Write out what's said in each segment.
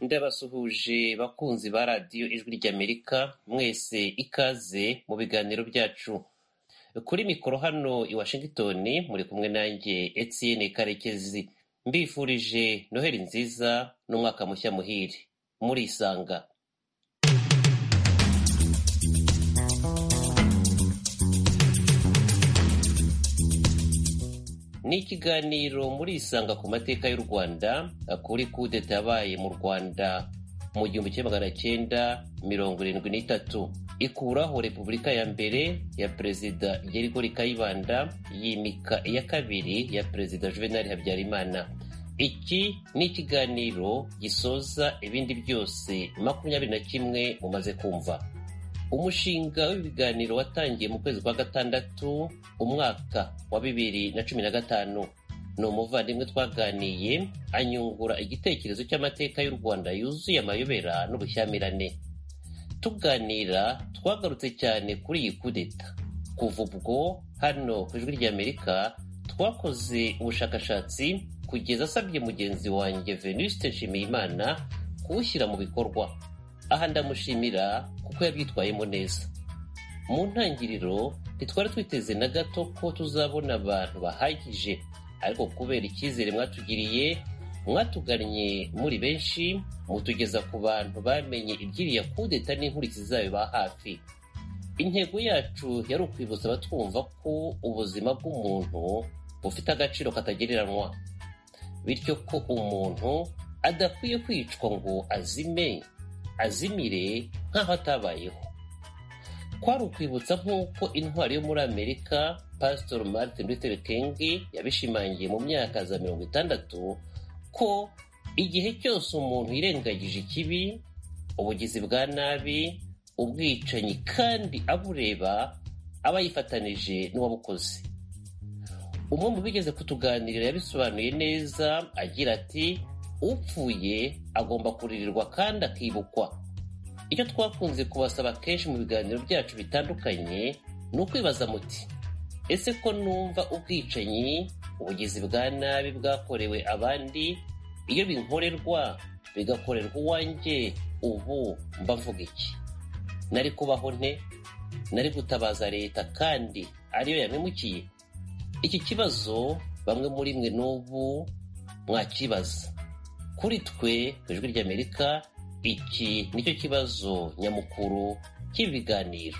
ndabasuhuje bakunzi ba radiyo ijwi ry'Amerika mwese ikaze mu biganiro byacu. Kuri mikoro hano i Washington muri kumwe nanjye Etienne Karekezi, mbifurije Noheli nziza n'umwaka mushya muhire. Murisanga. Ni ikiganiro murisanga ku mateka y'u Rwanda kuri kudeta yabaye mu Rwanda mu 1973 ikuraho Repubulika ya mbere ya Perezida Gerigori Kayibanda yimika iya kabiri ya Perezida Juvenal Habyarimana. Iki ni ikiganiro gisoza ibindi byose 21 mumaze kumva. Umushinga w'ibiganiro watangiye mu kwezi kwa gatandatu umwaka wa 2015. Ni umuvandimwe twaganiye anyungura igitekerezo cy'amateka y'u Rwanda yuzuye amayobera n'ubushyamirane. Tuganira twagarutse cyane kuri iyi kudeta. Kuva ubwo hano ku ijwi ry'Amerika twakoze ubushakashatsi kugeza asabye mugenzi wanjye Venuste Nshimiyimana kuwushyira mu bikorwa. Aha ndamushimira kuko yabyitwayemo neza. Mu ntangiriro ntitwari twiteze na gato ko tuzabona abantu bahagije, ariko kubera icyizere mwatugiriye mwatugannye muri benshi, mutugeza ku bantu bamenye ibyiriya kudeta n'inkurikizi zayo ba hafi. Intego yacu yari ukwibutsa abatwumva ko ubuzima bw'umuntu bufite agaciro katagereranywa, bityo ko umuntu adakwiye kwicwa ngo azimire nk'aho atabayeho. Kwari ukwibutsa nk'uko intwari yo muri Amerika Pastor Martin Luther King yabishimangiye mu myaka za 60 ko igihe cyose umuntu yirengagije ikibi, ubugizi bwa nabi, ubwicanyi kandi abureba, aba yifatanije n'uwabukoze. Umwe mu bigeze kutuganirira yabisobanuye neza agira ati, upfuye agomba kuririrwa kandi akibukwa. Icyo twakunze kubasaba kenshi mu biganiro byacu bitandukanye ni ukwibaza muti, ese ko numva ubwicanyi, ubugizi bwa nabi bwakorewe abandi, iyo binkorerwa bigakorerwa uwanjye, ubu mba mvuga iki? Nari kubaho nte? Nari gutabaza leta kandi ariyo yamemukiye? Iki kibazo bamwe muri mwe n'ubu mwakibaza. Kuri twe ku ijwi ry'Amerika iki nicyo kibazo nyamukuru cy'ibiganiro.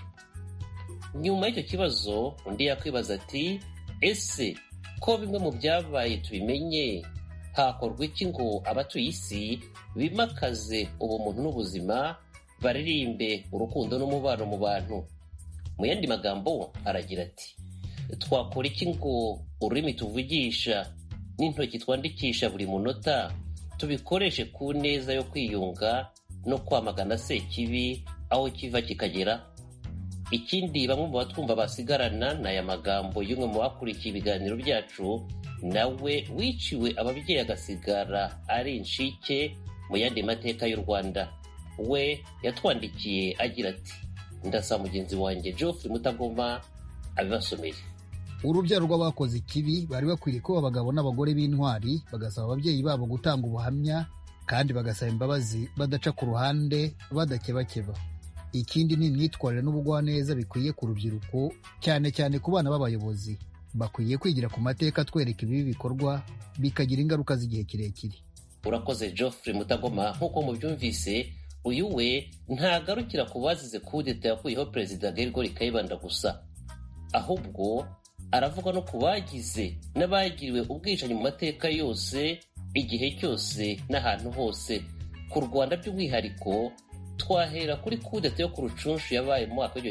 Nyuma y'icyo kibazo undi yakwibaza ati, ese ko bimwe mu byabaye tubimenye, hakorwa iki ngo abatuye isi bimakaze ubumuntu n'ubuzima, baririmbe urukundo n'umubano mu bantu? Mu yandi magambo aragira ati, twakora iki ngo ururimi tuvugisha n'intoki twandikisha buri munota tubikoreshe ku neza yo kwiyunga no kwamagana sekibi aho kiva kikagera? Ikindi bamwe mu batwumva basigarana ni aya magambo y'umwe mu bakurikiye ibiganiro byacu, nawe wiciwe ababyeyi agasigara ari inshike mu yandi mateka y'u Rwanda. We yatwandikiye agira ati, ndasaba mugenzi wanjye Geoffrey Mutagoma abibasomere. Urubyaro rw'abakoze ikibi bari bakwiriye kuba abagabo n'abagore b'intwari, bagasaba ababyeyi babo gutanga ubuhamya kandi bagasaba imbabazi badaca ku ruhande, badakebakeba. Ikindi ni imyitwarire n'ubugwaneza bikwiye ku rubyiruko, cyane cyane ku bana b'abayobozi. Bakwiye kwigira ku mateka twereka ibibi bikorwa bikagira ingaruka z'igihe kirekire. Urakoze Geoffrey Mutagoma. Nk'uko mubyumvise, uyu we ntagarukira ku bazize kudeta yakuyeho Perezida Gerigori Kayibanda gusa, ahubwo aravuga no ku bagize n'abagiriwe ubwicanyi mu mateka yose, igihe cyose n'ahantu hose. Ku Rwanda by'umwihariko twahera kuri kudeta yo ku Rucunshu yabaye mu mwaka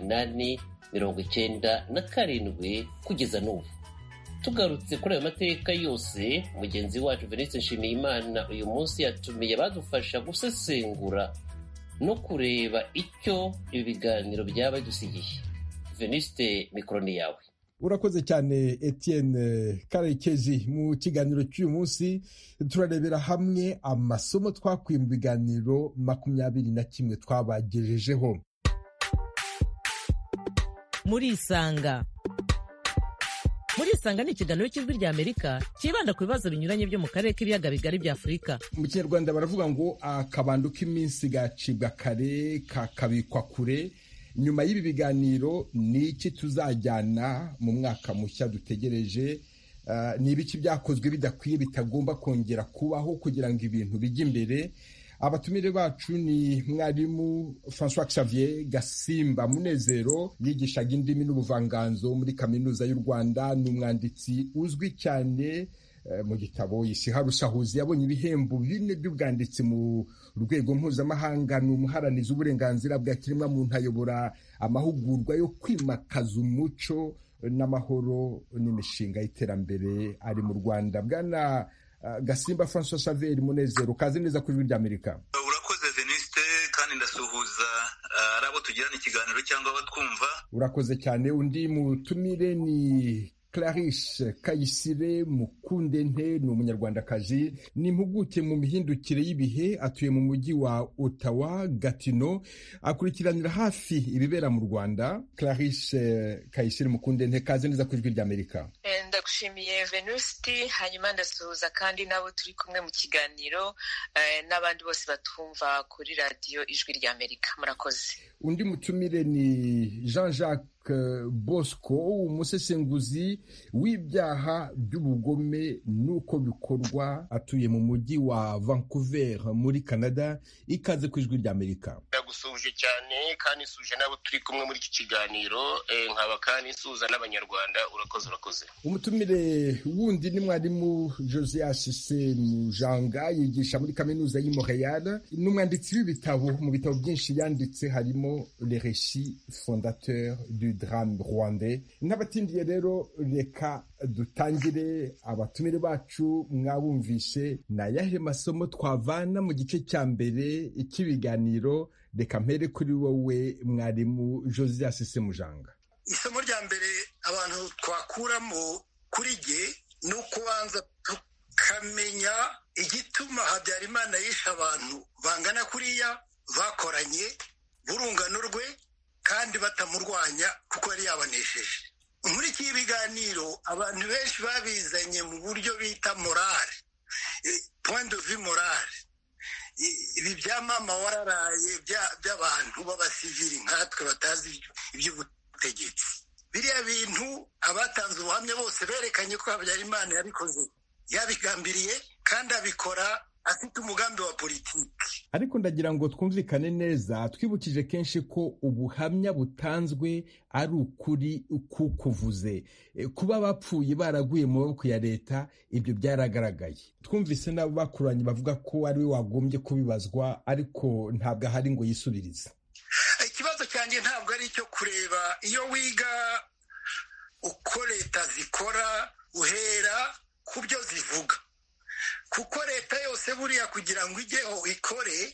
w'1897 kugeza n'ubu. Tugarutse kuri ayo mateka yose, mugenzi wacu Venuste Nshimiyimana uyu munsi yatumiye badufasha gusesengura no kureba icyo ibi biganiro byaba bidusigiye. Venuste, mikoro ni yawe. Urakoze cyane Etienne Karekezi. Mu kiganiro cy'uyu munsi turarebera hamwe amasomo twakuye mu biganiro 21 twabagejejeho. Murisanga. Murisanga ni ikiganiro cy'Ijwi ry'Amerika kibanda ku bibazo binyuranye byo mu karere k'ibiyaga bigari bya Afurika. Mu Kinyarwanda baravuga ngo akabando k'iminsi gacibwa kare kakabikwa kure. Nyuma y'ibi biganiro ni iki tuzajyana mu mwaka mushya dutegereje? Ni ibiki byakozwe bidakwiye bitagomba kongera kubaho kugira ngo ibintu bijye imbere? Abatumire bacu ni mwarimu François Xavier Gasimba Munezero, yigishaga indimi n'ubuvanganzo muri Kaminuza y'u Rwanda, n'umwanditsi uzwi cyane mu gitabo Ishiha Rushahuzi yabonye ibihembo 4 by'ubwanditsi mu rwego mpuzamahanga. Ni umuharanizi w'uburenganzira bwa kiremwamuntu, ayobora amahugurwa yo kwimakaza umuco n'amahoro n'imishinga y'iterambere ari mu Rwanda. Bwana Gasimba François Xavier Munezero, kaze neza ku Ijwi ry'Amerika. Urakoze Veniste, kandi ndasuhuza arabo tugirana ikiganiro cyangwa abatwumva. Urakoze cyane. Undi mutumire ni Clarisse Kayisire Mukundente, ni umunyarwandakazi, ni impuguke mu mihindukire y'ibihe, atuye mu mujyi wa Ottawa Gatineau, akurikiranira hafi ibibera mu Rwanda. Clarisse Kayisire Mukundente, kaze neza ku Ijwi ry'Amerika. Ndagushimiye Venuste, hanyuma ndasuhuza kandi nabo turi kumwe mu kiganiro n'abandi bose batumva kuri radiyo Ijwi ry'Amerika. Murakoze. Undi mutumire ni Jean-Jacques Bosco, umusesenguzi w'ibyaha by'ubugome n'uko bikorwa, atuye mu mujyi wa Vancouver muri Canada. Ikaze ku Ijwi ry'Amerika. Ndagusuje cyane kandi suje nabo turi kumwe muri iki kiganiro, nkaba kandi nsuza n'abanyarwanda. Urakoze. Umutumire wundi ni mwarimu Josias Semujanga, yigisha muri Kaminuza y'i Montréal, n'umwanditsi w'ibitabo. Mu bitabo byinshi yanditse harimo Les récits fondateurs du drame rwandais. N'abatindiye rero, reka dutangire. Abatumire bacu mwabumvishe, na yahe masomo twavana mu gice cya mbere cy'ibiganiro? Reka mpere kuri wowe mwarimu Josias Semujanga. Isomo rya mbere abantu twakuramo kuri jye ni ukubanza tukamenya igituma Habyarimana yishe abantu bangana kuriya, bakoranye burungano rwe kandi batamurwanya kuko yari yabanesheje. Muri iki biganiro abantu benshi babizanye mu buryo bita morale, point de vue morale. Ibi bya mama wararaye by'abantu b'abasivili nkatwe batazi iby'ubutegetsi. Biriya bintu abatanze ubuhamya bose berekanye ko Habyarimana yabikoze, yabigambiriye kandi abikora afite umugambi wa politiki. Ariko ndagira ngo twumvikane neza, twibukije kenshi ko ubuhamya butanzwe ari ukuri kukuvuze. Kuba bapfuye baraguye mu maboko ya leta, ibyo byaragaragaye. Twumvise n'abo bakuranye bavuga ko ari we wagombye kubibazwa, ariko ntabwo ahari ngo yisubirize. Ikibazo cyanjye ntabwo ari icyo kureba iyo wiga uko leta zikora, uhera ku byo zivuga, kuko leta yose buriya kugira ngo ijyeho ikore,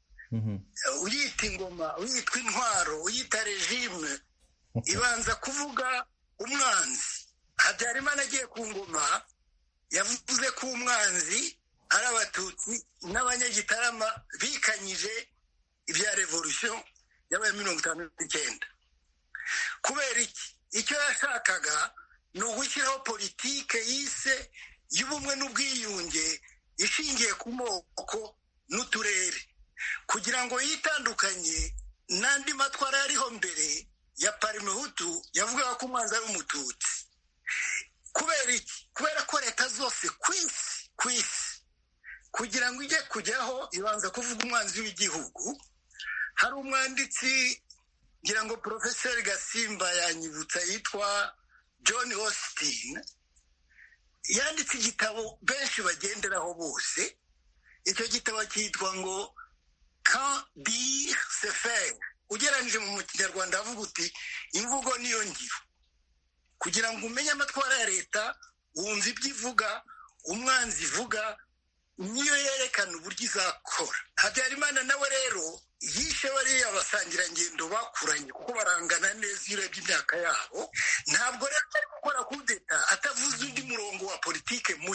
uyita ingoma, uyitwa intwaro, uyita regime, ibanza kuvuga umwanzi. Habyarimana agiye ku ngoma yavuze ko umwanzi ari Abatutsi n'Abanyagitarama bikanyije ibya revolution yabaye 1959. Kubera iki? Icyo yashakaga ni ugushyiraho politike yise y'ubumwe n'ubwiyunge ishingiye ku moko n'uturere, kugira ngo yitandukanye n'andi matwara yariho mbere ya Parimehutu yavugaga ko umwanzi ari Umututsi. Kubera iki? Kubera ko leta zose ku isi kugira ngo ijye kujyaho ibanza kuvuga umwanzi w'igihugu. Hari umwanditsi ngira ngo Professor Gasimba yanyibutsa yitwa John Austin, yanditse igitabo benshi bagenderaho bose. Icyo gitabo cyitwa ngo Quand dire c'est faire. Ugereranyije mu Kinyarwanda avuga uti imvugo niyo ngiro. Kugira ngo umenye amatwara ya leta, wumva ibyo ivuga, umwanzi ivuga, niyo yerekana uburyo izakora. Habyarimana nawe rero yishe bariya basangirangendo bakuranye kuko barangana neza iyo urebye imyaka yabo. Ntabwo rero ari gukora kudeta atavuze undi murongo wa politike mushya.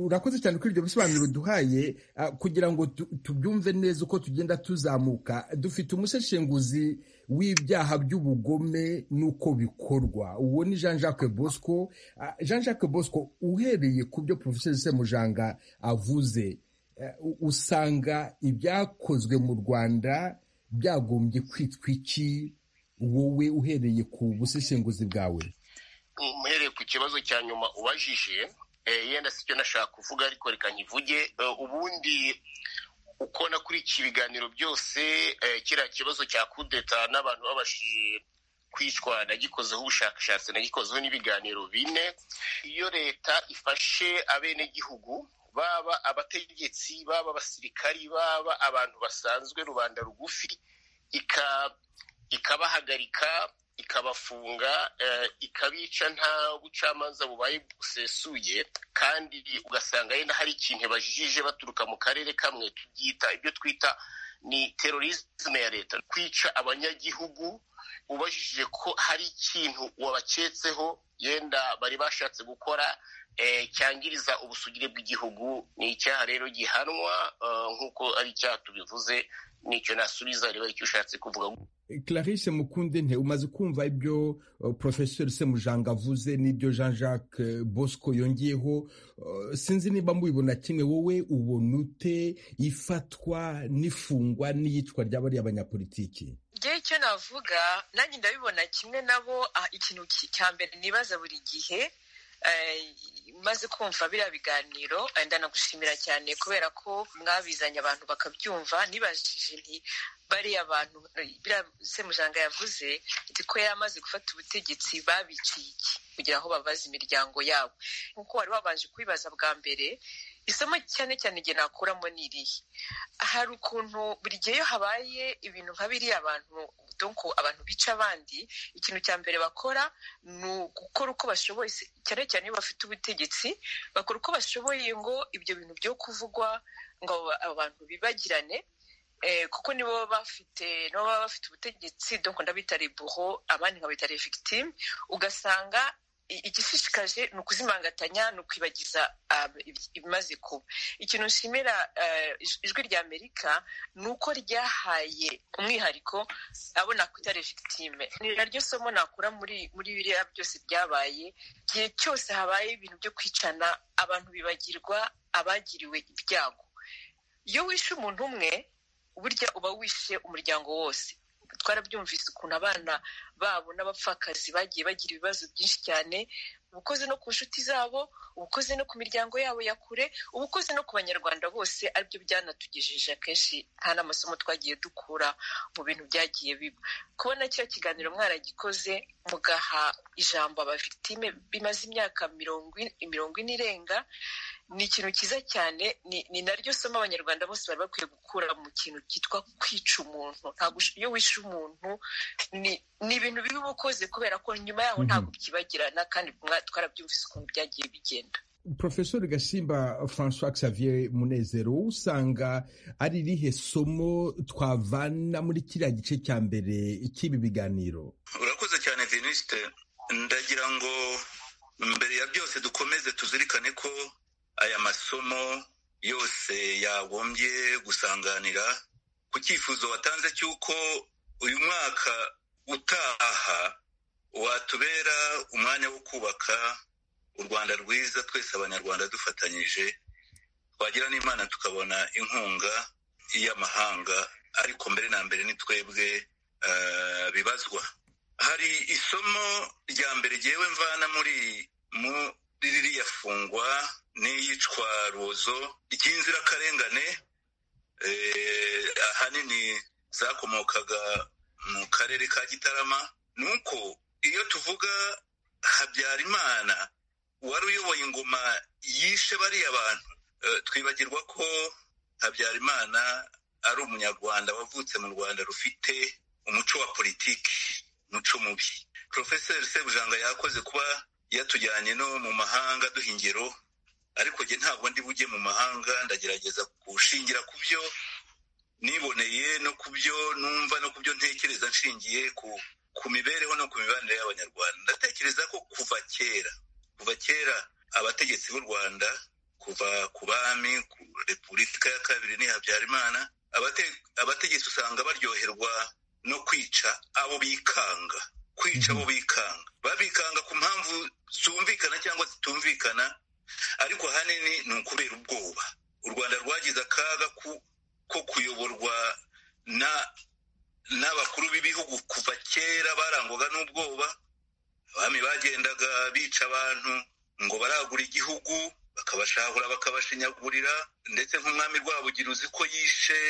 urakoze cyane kuri ibyo bisobanuro duhaye. Kugira ngo tubyumve neza uko tugenda tuzamuka, dufite umuseshenguzi w'ibyaha by'ubugome n'uko bikorwa, uwo ni Jean Jacques Bosco. Jean Jacques Bosco, uhereye ku byo Professeur Semujanga avuze, usanga ibyakozwe mu Rwanda byagombye kwitwa iki, wowe uhereye ku buseshenguzi bwawe? Muhereye ku kibazo cya nyuma ubajije, yenda sicyo nashaka kuvuga, ariko reka nkivuge. Ubundi uko nakurikiye ibiganiro byose, kiriya kibazo cya kudeta n'abantu babashije kwicwa nagikozeho ubushakashatsi, nagikozeho n'ibiganiro 4. Iyo leta ifashe abenegihugu, baba abategetsi, baba abasirikari, baba abantu basanzwe, rubanda rugufi, ikabahagarika, ikabafunga, ikabica nta bucamanza bubaye busesuye, kandi ugasanga yenda hari ikintu bajijije baturuka mu karere kamwe, tubyita ibyo twita ni terorisme ya leta, kwica abanyagihugu ubajije ko hari ikintu wabaketseho yenda bari bashatse gukora cyangiriza ubusugire bw'igihugu. Ni icyaha rero gihanwa nk'uko ari icyaha tubivuze. Nicyo nasubiza reba icyo ushatse kuvuga. Clarisse Mukundente, umaze kumva ibyo Professeur Semujanga avuze n'ibyo Jean Jacques Bosco yongeyeho, sinzi niba mubibona kimwe. Wowe ubona ute ifatwa n'ifungwa n'iyicwa ry'abari abanyapolitiki? Ngewe icyo navuga, nanjye ndabibona kimwe nabo. Ikintu cya mbere nibaza buri gihe maze kumva biriya biganiro, ndanagushimira cyane kubera ko mwabizanye abantu bakabyumva. Nibajije nti bariya abantu biriya Semujanga yavuze ko yamaze gufata ubutegetsi babiciye iki, kugira aho babaza imiryango yabo. Nkuko wari wabanje kwibaza bwa mbere, isomo cyane cyane igihe nakuramo ni irihe. Hari ukuntu buri gihe iyo habaye ibintu nka biriya abantu bica abandi, ikintu cya mbere bakora ni gukora uko bashoboye, cyane cyane iyo bafite ubutegetsi, bakora uko bashoboye ngo ibyo bintu byo kuvugwa ngo abantu bibagirane, kuko nibo baba bafite ubutegetsi. Donc ndabita les bourreaux, abandi nkabita les victimes. Ugasanga igishishikaje ni ukuzimangatanya, ni ukwibagiza ibimaze kuba. Ikintu nshimira ijwi rya Amerika ni uko ryahaye umwihariko abo nakwita les victimes. Ni naryo somo nakura muri biriya byose byabaye. Igihe cyose habaye ibintu byo kwicana, abantu bibagirwa abagiriwe ibyago. Iyo wishe umuntu umwe, burya uba wishe umuryango wose. Twarabyumvise ukuntu abana babo n'abapfakazi bagiye bagira ibibazo byinshi cyane, ubukoze no ku nshuti zabo, ubukoze no ku miryango yabo ya kure, ubukoze no ku banyarwanda bose. Aribyo byanatugejeje akenshi nta n'amasomo twagiye dukura mu bintu byagiye biba. Kubona kiriya kiganiro mwaragikoze mugaha ijambo abavictime bimaze imyaka 40 irenga, ni ikintu cyiza cyane. Ni naryo somo abanyarwanda bose bari bakwiye gukura mu kintu cyitwa kwica umuntu. Ntabwo iyo wishe umuntu ni ibintu bibi ubukoze, kubera ko nyuma yaho ntabwo byibagirana, kandi twarabyumvise ukuntu byagiye bigenda. Professeur Gasimba François Xavier Munezero, usanga ari rihe somo twavana muri kiriya gice cya mbere cy'ibi biganiro? Urakoze cyane Venuste. Ndagira ngo mbere ya byose dukomeze tuzirikane ko aya masomo yose yagombye gusanganira ku cyifuzo watanze cy'uko uyu mwaka utaha watubera umwanya wo kubaka u Rwanda rwiza, twese abanyarwanda dufatanyije, twagira n'Imana tukabona inkunga y'amahanga, ariko mbere na mbere ni twebwe bibazwa. Hari isomo rya mbere jyewe mvana muri ririya fungwa n'iyicwa ruzo ry'inzirakarengane, ahanini zakomokaga mu karere ka Gitarama. Nuko iyo tuvuga Habyarimana wari uyoboye ingoma yishe bariya bantu, twibagirwa ko Habyarimana ari umunyarwanda wavutse mu Rwanda rufite umuco wa politiki, umuco mubi. Professeur Semujanga yakoze kuba yatujyanye no mu mahanga duha ingero, ariko jye ntabwo ndi bujye mu mahanga. Ndagerageza gushingira ku byo niboneye no ku byo numva no ku byo ntekereza, nshingiye ku mibereho no ku mibanire y'abanyarwanda. Ndatekereza ko kuva kera abategetsi b'u Rwanda kuva ku bami, ku repubulika ya kabiri ni Habyarimana, abategetsi usanga baryoherwa no kwica abo bikanga, babikanga ku mpamvu zumvikana cyangwa zitumvikana, ariko ahanini ni ukubera ubwoba. U Rwanda rwagize akaga ko kuyoborwa n'abakuru b'ibihugu kuva kera barangwaga n'ubwoba. Abami bagendaga bica abantu ngo baragura igihugu, bakabashahura bakabashinyagurira, ndetse nk'umwami Rwabugiri uzi ko yishe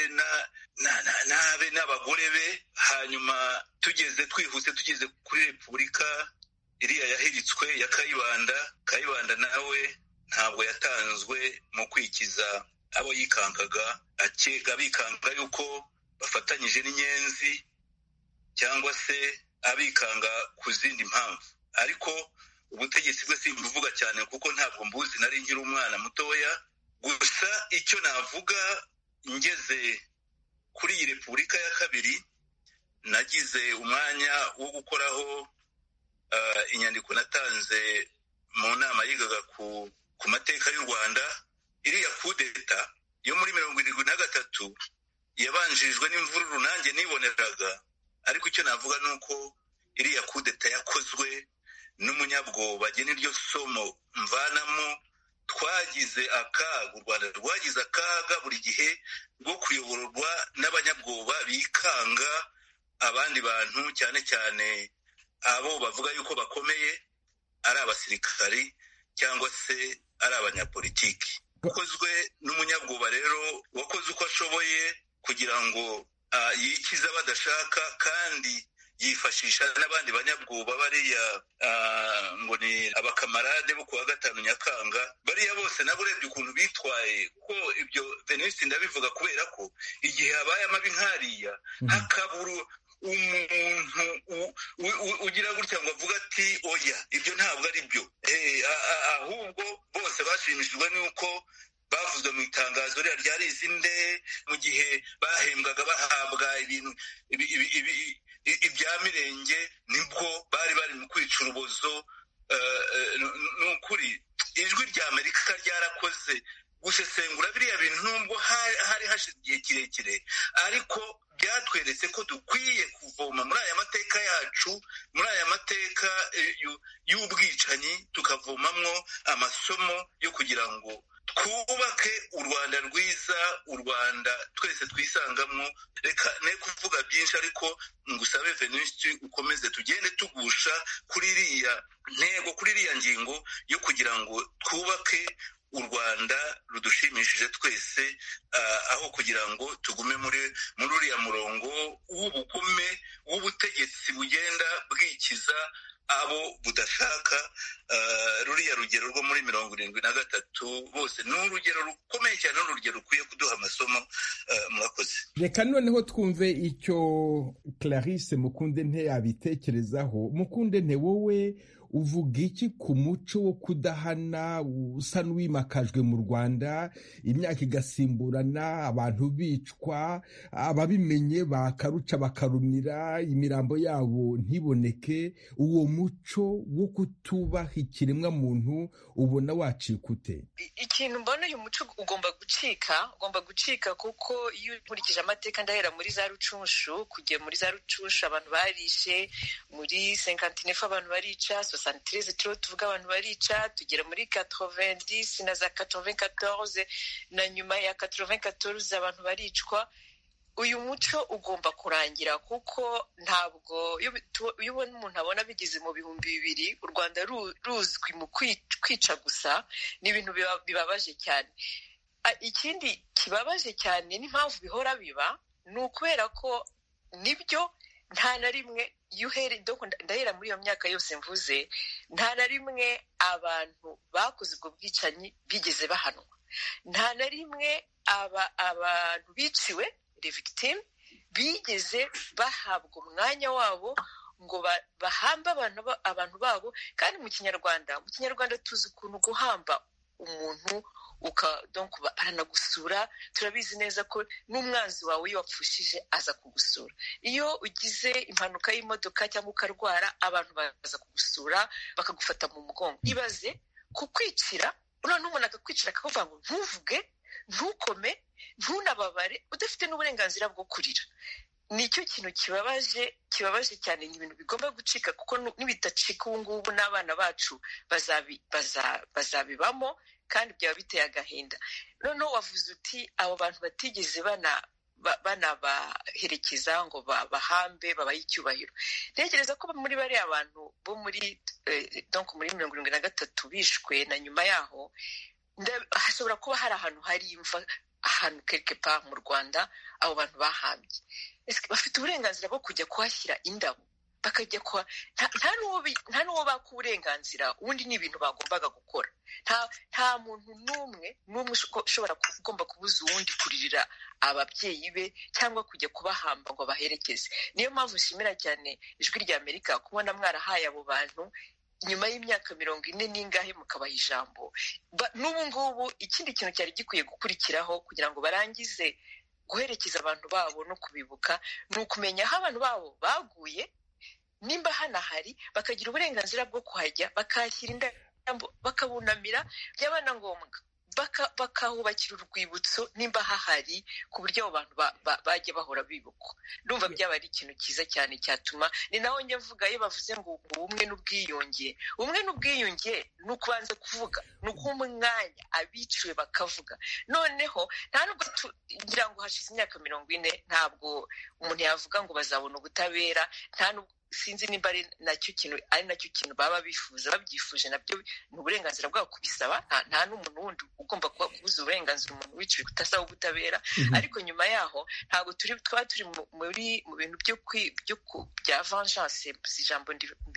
n'abe n'abagore be. Hanyuma tugeze kuri repubulika iriya yahiritswe ya Kayibanda nawe ntabwo yatanzwe mu kwikiza abo yikangaga, bikanga yuko bafatanyije n'inyenzi cyangwa se abikanga ku zindi mpamvu. Ariko ubutegetsi bwe simbuvuga cyane kuko ntabwo mbuzi, nari nkiri umwana mutoya. Gusa icyo navuga, ngeze kuri iyi repubulika ya kabiri nagize umwanya wo gukoraho inyandiko natanze mu nama yigaga ku mateka y'u Rwanda. Iriya kudeta yo muri 1973 yabanjirijwe n'imvururu nanjye niboneraga, ariko icyo navuga ni uko iriya kudeta yakozwe n'umunyabwoba. Niryo somo mvanamo. Twagize akaga, u Rwanda rwagize akaga buri gihe rwo kuyoborwa n'abanyabwoba bikanga abandi bantu, cyane cyane abo bavuga yuko bakomeye, ari abasirikari cyangwa se ari abanyapolitiki. Ukozwe n'umunyabwoba rero wakoze uko ashoboye kugira ngo yikize badashaka, kandi yifashisha n'abandi banyabwoba bariya ngo ni abakamarade bo kuwa 5 Nyakanga. Bariya bose nabo urebye ukuntu bitwaye, ko ibyo Venuste ndabivuga kubera ko igihe habaye amabi nkariya hakabura umuntu ugira gutya ngo avuga ati oya ibyo ntabwo ari byo, ahubwo bose bashimishijwe n'uko bavuzwe mu itangazo rya Rizinde mu gihe bahembwaga bahabwa ibintu ibya mirenge, nibwo bari mu kwica urubozo. Ni ukuri ijwi rya Amerika ryarakoze gusesengura biriya bintu, nubwo hari hashize igihe kirekire, ariko byatweretse ko dukwiye kuvoma muri aya mateka yacu, muri aya mateka y'ubwicanyi, tukavomamwo amasomo yo kugira ngo twubake u Rwanda rwiza, u Rwanda twese twisangamo. Reka ne kuvuga byinshi, ariko ngusabe Venuste ukomeze tugende tugusha kuri iriya ntego, kuri iriya ngingo yo kugira ngo twubake u Rwanda rudushimishije twese, aho kugira ngo tugume muri uriya murongo w'ubugome w'ubutegetsi bugenda bwikiza abo budashaka. Ruriya rugero rwo muri 73 bose ni urugero rukomeye cyane, n'urugero rukwiye kuduha amasomo. Murakoze. Reka noneho twumve icyo Clarisse Mukundente abitekerezaho. Mukundente, wowe uvuga iki ku muco wo kudahana usa n'uwimakajwe mu Rwanda, imyaka igasimburana, abantu bicwa, ababimenye bakaruca bakarumira, imirambo yabo ntiboneke? Uwo muco wo kutubaha ikiremwa muntu ubona wacika ute? Ikintu mbona uyu muco ugomba gucika kuko iyo nkurikije amateka ndahera muri za Rucunshu, kujya muri za Rucunshu abantu barishe, muri 59 abantu barica, 73 turo tuvuga abantu barica, tugera muri 90 na za 94 na nyuma ya 94 abantu baricwa. Uyu muco ugomba kurangira kuko ntabwo iyo ubona umuntu abona bigeze mu 2000 u Rwanda ruzwi mu kwica gusa, ni ibintu bibabaje cyane. Ikindi kibabaje cyane n'impamvu bihora biba ni ukubera ko nibyo nta na rimwe ndahera muri iyo myaka yose mvuze, nta na rimwe abantu bakoze ubwo bwicanyi bigeze bahanwa, nta na rimwe abantu biciwe les victimes bigeze bahabwa umwanya wabo ngo bahambe abantu babo. Kandi mu kinyarwanda tuzi ukuntu guhamba umuntu donc baranagusura. Turabizi neza ko n'umwanzi wawe iyo wapfushije aza kugusura. Iyo ugize impanuka y'imodoka cyangwa ukarwara, abantu baza kugusura bakagufata mu mugongo. Ibaze kukwicira noneho umuntu akakwicara akavuga ngo ntuvuge, ntukome, ntunababare, udafite n'uburenganzira bwo kurira. Nicyo kintu kibabaje cyane. Ni ibintu bigomba gucika, kuko nibidacika ubu ngubu n'abana bacu bazabibamo, kandi byaba biteye agahinda. Noneho wavuze uti abo bantu batigeze banabaherekeza ngo bahambe babahe icyubahiro. Ntekereza ko muri bariya abantu bo muri 73 bishwe na nyuma yaho, hashobora kuba hari ahantu hari imva, ahantu quelque part mu Rwanda abo bantu bahambye. Bafite uburenganzira bwo kujya kuhashyira indabo, bakajya nta n'uwo baka uburenganzira, ubundi ni ibintu bagombaga gukora. Nta muntu n'umwe ushobora ugomba kubuza uwundi kuririra ababyeyi be cyangwa kujya kubahamba ngo baherekeze. Niyo mpamvu nshimira cyane Ijwi rya Amerika kubona mwarahaye abo bantu nyuma y'imyaka 40 n'ingahe mukabaha ijambo. N'ubu ngubu ikindi kintu cyari gikwiye gukurikiraho kugira ngo barangize guherekeza abantu babo no kubibuka, ni ukumenya aho abantu babo baguye, nimba hanahari bakagira uburenganzira bwo kuhajya, bakahashyira indabo, bakabunamira, byaba na ngombwa bakahubakira urwibutso nimba hahari, ku buryo abo bantu bajya bahora bibukwa. Ndumva byaba ari ikintu cyiza cyane cyatuma, ni naho njye mvuga iyo bavuze ngo ubumwe n'ubwiyunge ni ukubanza kuvuga, ni uguha umwanya abiciwe bakavuga. Noneho nta nubwo ngira ngo hashize imyaka 40 ntabwo umuntu yavuga ngo bazabona ubutabera, nta nubwo sinzi nimba ari nacyo kintu baba bifuza. Babyifuje nabyo ni uburenganzira bwabo kubisaba, nta n'umuntu wundi ugomba kubuza uburenganzira umuntu wiciwe kutasaba ubutabera. Ariko nyuma yaho ntabwo twaba turi mu bintu bya vengeance, ijambo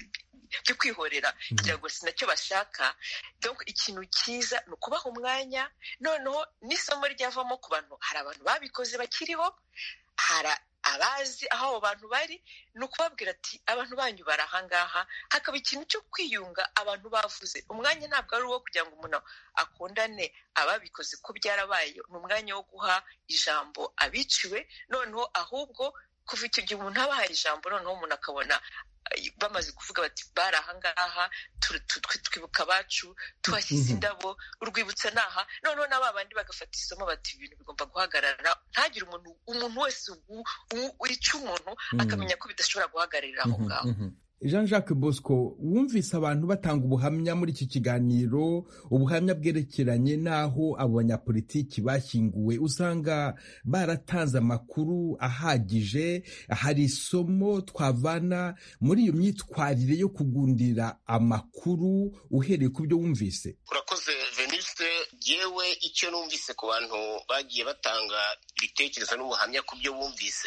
byo kwihorera, kugira ngo sinacyo bashaka. Donc ikintu cyiza ni ukubaha umwanya, noneho n'isomo ryavamo ku bantu. Hari abantu babikoze bakiriho, hari abazi aho abo bantu bari, ni ukubabwira ati abantu banyu bari ahangaha, hakaba ikintu cyo kwiyunga. Abantu bavuze, umwanya ntabwo ari uwo kugira ngo umuntu akundane ababikoze ko byarabaye, ni umwanya wo guha ijambo abiciwe. Noneho ahubwo kuva icyo gihe umuntu abahaye ijambo, noneho umuntu akabona bamaze kuvuga bati bari ahangaha, twibuka abacu, tuhashyize indabo, urwibutso naha. Noneho n'aba bandi bagafata isomo bati ibintu bigomba guhagarara, ntagire umuntu wese wica umuntu akamenya ko bidashobora guhagararira aho ngaho. Jean-Jacques Bosco, wumvise abantu batanga ubuhamya muri iki kiganiro, ubuhamya bwerekeranye n'aho abo banyapolitiki bashyinguwe. Usanga baratanze amakuru ahagije. Hari isomo twavana muri iyo myitwarire yo kugundira amakuru uhereye ku byo wumvise? Urakoze Venuste. Yewe icyo numvise ku bantu bagiye batanga ibitekerezo n'ubuhamya ku byo bumvise,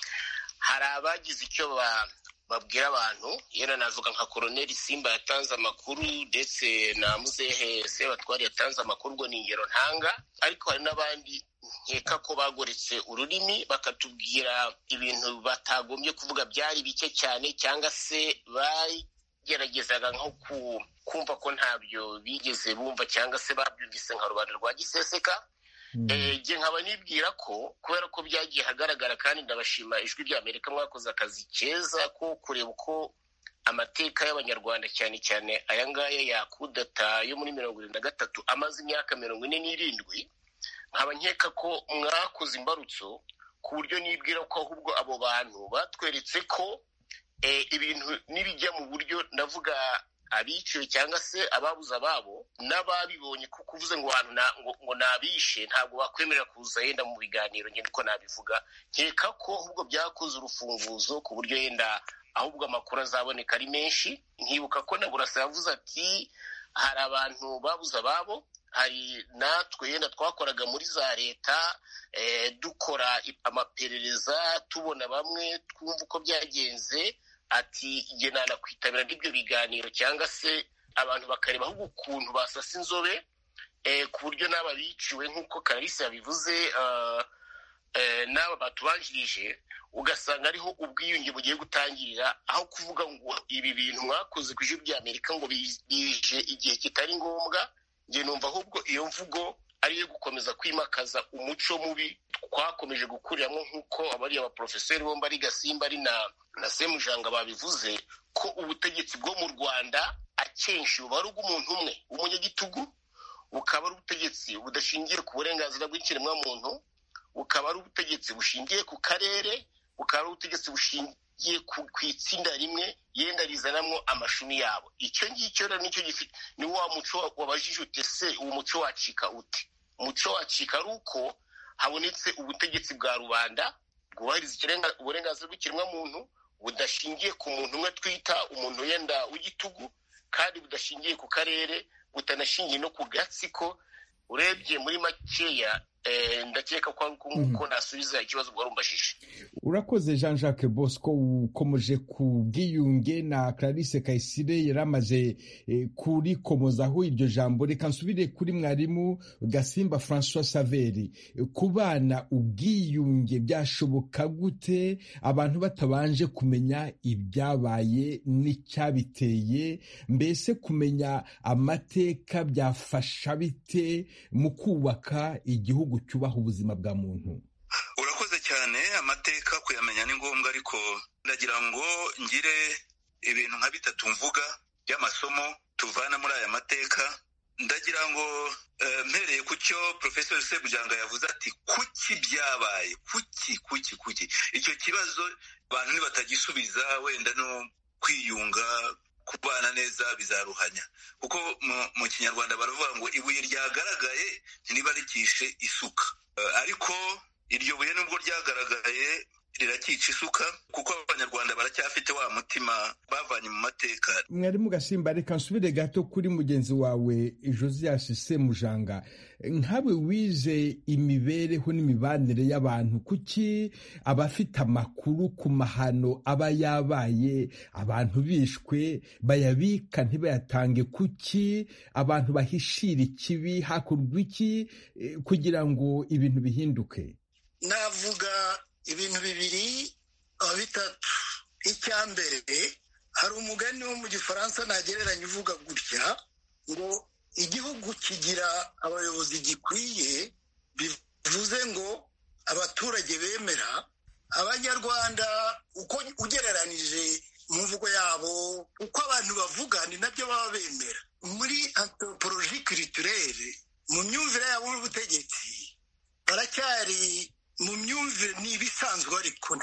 hari abagize icyo babwira abantu. Yera navuga nka Koloneli Simba yatanze amakuru, ndetse na Muzehe Sebatwari yatanze amakuru, ngo ni ingero ntanga. Ariko hari n'abandi nkeka ko bagoretse ururimi, bakatubwira ibintu batagombye kuvuga, byari bike cyane, cyangwa se bageragezaga nko kumva ko ntabyo bigeze bumva, cyangwa se babyumvise nka rubanda rwa giseseka. Njye nkaba nibwira ko kubera ko byagiye hagaragara, kandi ndabashima Ijwi rya Amerika, mwakoze akazi keza ko kureba uko amateka y'Abanyarwanda cyane cyane aya ngaya ya kudeta yo muri 73 amaze imyaka 47, nkaba nkeka ko mwakoze imbarutso, ku buryo nibwira ko ahubwo abo bantu batweretse ko ibintu nibijya mu buryo, ndavuga abiciwe cyangwa se ababuze ababo n'ababibonye, ko kuvuze ngo abantu ngo nabishe ntabwo bakwemerera kuza yenda mu biganiro. Nge niko nabivuga, nkeka ko ahubwo byakoze urufunguzo ku buryo yenda ahubwo amakuru azaboneka ari menshi. Nkibuka ko na Burasa yavuze ati hari abantu babuze ababo, hari natwe yenda twakoraga muri za leta, dukora amaperereza, tubona bamwe, twumva uko byagenze. Ati igihe nanakwitabira n'ibyo biganiro, cyangwa se abantu bakareba ahubwo ukuntu basasa inzobe, ku buryo n'aba biciwe nk'uko Clarisse yabivuze, n'aba batubanjirije, ugasanga ariho ubwiyunge bugiye gutangirira, aho kuvuga ngo ibi bintu mwakoze ku Ijwi rya Amerika ngo bije igihe kitari ngombwa. Njye numva ahubwo iyo mvugo ari iyo gukomeza kwimakaza umuco mubi twakomeje gukuriramo, nk'uko abari abaprofeseri bombi ari Gasimba ari na Semujanga babivuze, ko ubutegetsi bwo mu Rwanda akenshi buba ari ubw'umuntu umwe w'umunyagitugu, bukaba ari ubutegetsi budashingiye ku burenganzira bw'ikiremwamuntu, bukaba ari ubutegetsi bushingiye ku karere, bukaba ari ubutegetsi bushingiye ku itsinda rimwe yenda rizanamo amashumi yabo. Icyo ngicyo rero nicyo gifite ni wa muco wabajije ute se uwo muco wacika ute? Umuco wacika ari uko habonetse ubutegetsi bwa rubanda bwubahiriza uburenganzira bw'ikiremwamuntu, budashingiye ku muntu umwe twita umuntu yenda w'igitugu, kandi budashingiye ku karere, butanashingiye no ku gatsiko. Urebye muri makeya ndakeka ko ari uko nasubiza ikibazo bwarumbajije. Urakoze Jean Jacques Bosco, ukomeje ku bwiyunge na Clarisse Kayisire yaramaze kurikomozaho iryo jambo. Reka nsubire kuri mwarimu Gasimba François Saveri. Ku bana ubwiyunge byashoboka gute abantu batabanje kumenya ibyabaye n'icyabiteye? Mbese kumenya amateka byafasha bite mu kubaka igihugu cyubaha ubuzima bwa muntu? Urakoze cyane. Amateka kuyamenya ni ngombwa, ariko ndagira ngo ngire ibintu nka bitatu mvuga by'amasomo tuvana muri aya mateka. Ndagira ngo mpereye ku cyo Professor Sebujanga yavuze ati kuki byabaye, kuki icyo kibazo abantu nibatagisubiza wenda no kwiyunga kubana neza bizaruhanya, kuko mu Kinyarwanda baravuga ngo ibuye ryagaragaye ntiriba rikishe isuka. Ariko iryo buye nubwo ryagaragaye rirakica isuka, kuko abanyarwanda baracyafite wa mutima bavanye mu mateka. Mwarimu Gasimba, reka nsubire gato kuri mugenzi wawe Josias Semujanga. Nkawe wize imibereho n'imibanire y'abantu, kuki abafite amakuru ku mahano aba yabaye, abantu bishwe, bayabika ntibayatange? Kuki abantu bahishira ikibi? Hakorwa iki kugira ngo ibintu bihinduke? Navuga ibintu bibiri bitatu. Icya mbere, hari umugani wo mu Gifaransa nagereranya uvuga gutya ngo igihugu kigira abayobozi gikwiye, bivuze ngo abaturage bemera. Abanyarwanda uko ugereranije mu mvugo yabo, uko abantu bavuga ni nabyo baba bemera. Muri anthropologie culturelle, mu myumvire yabo y'ubutegetsi, baracyari mu myumvire n'ibisanzwe, ariko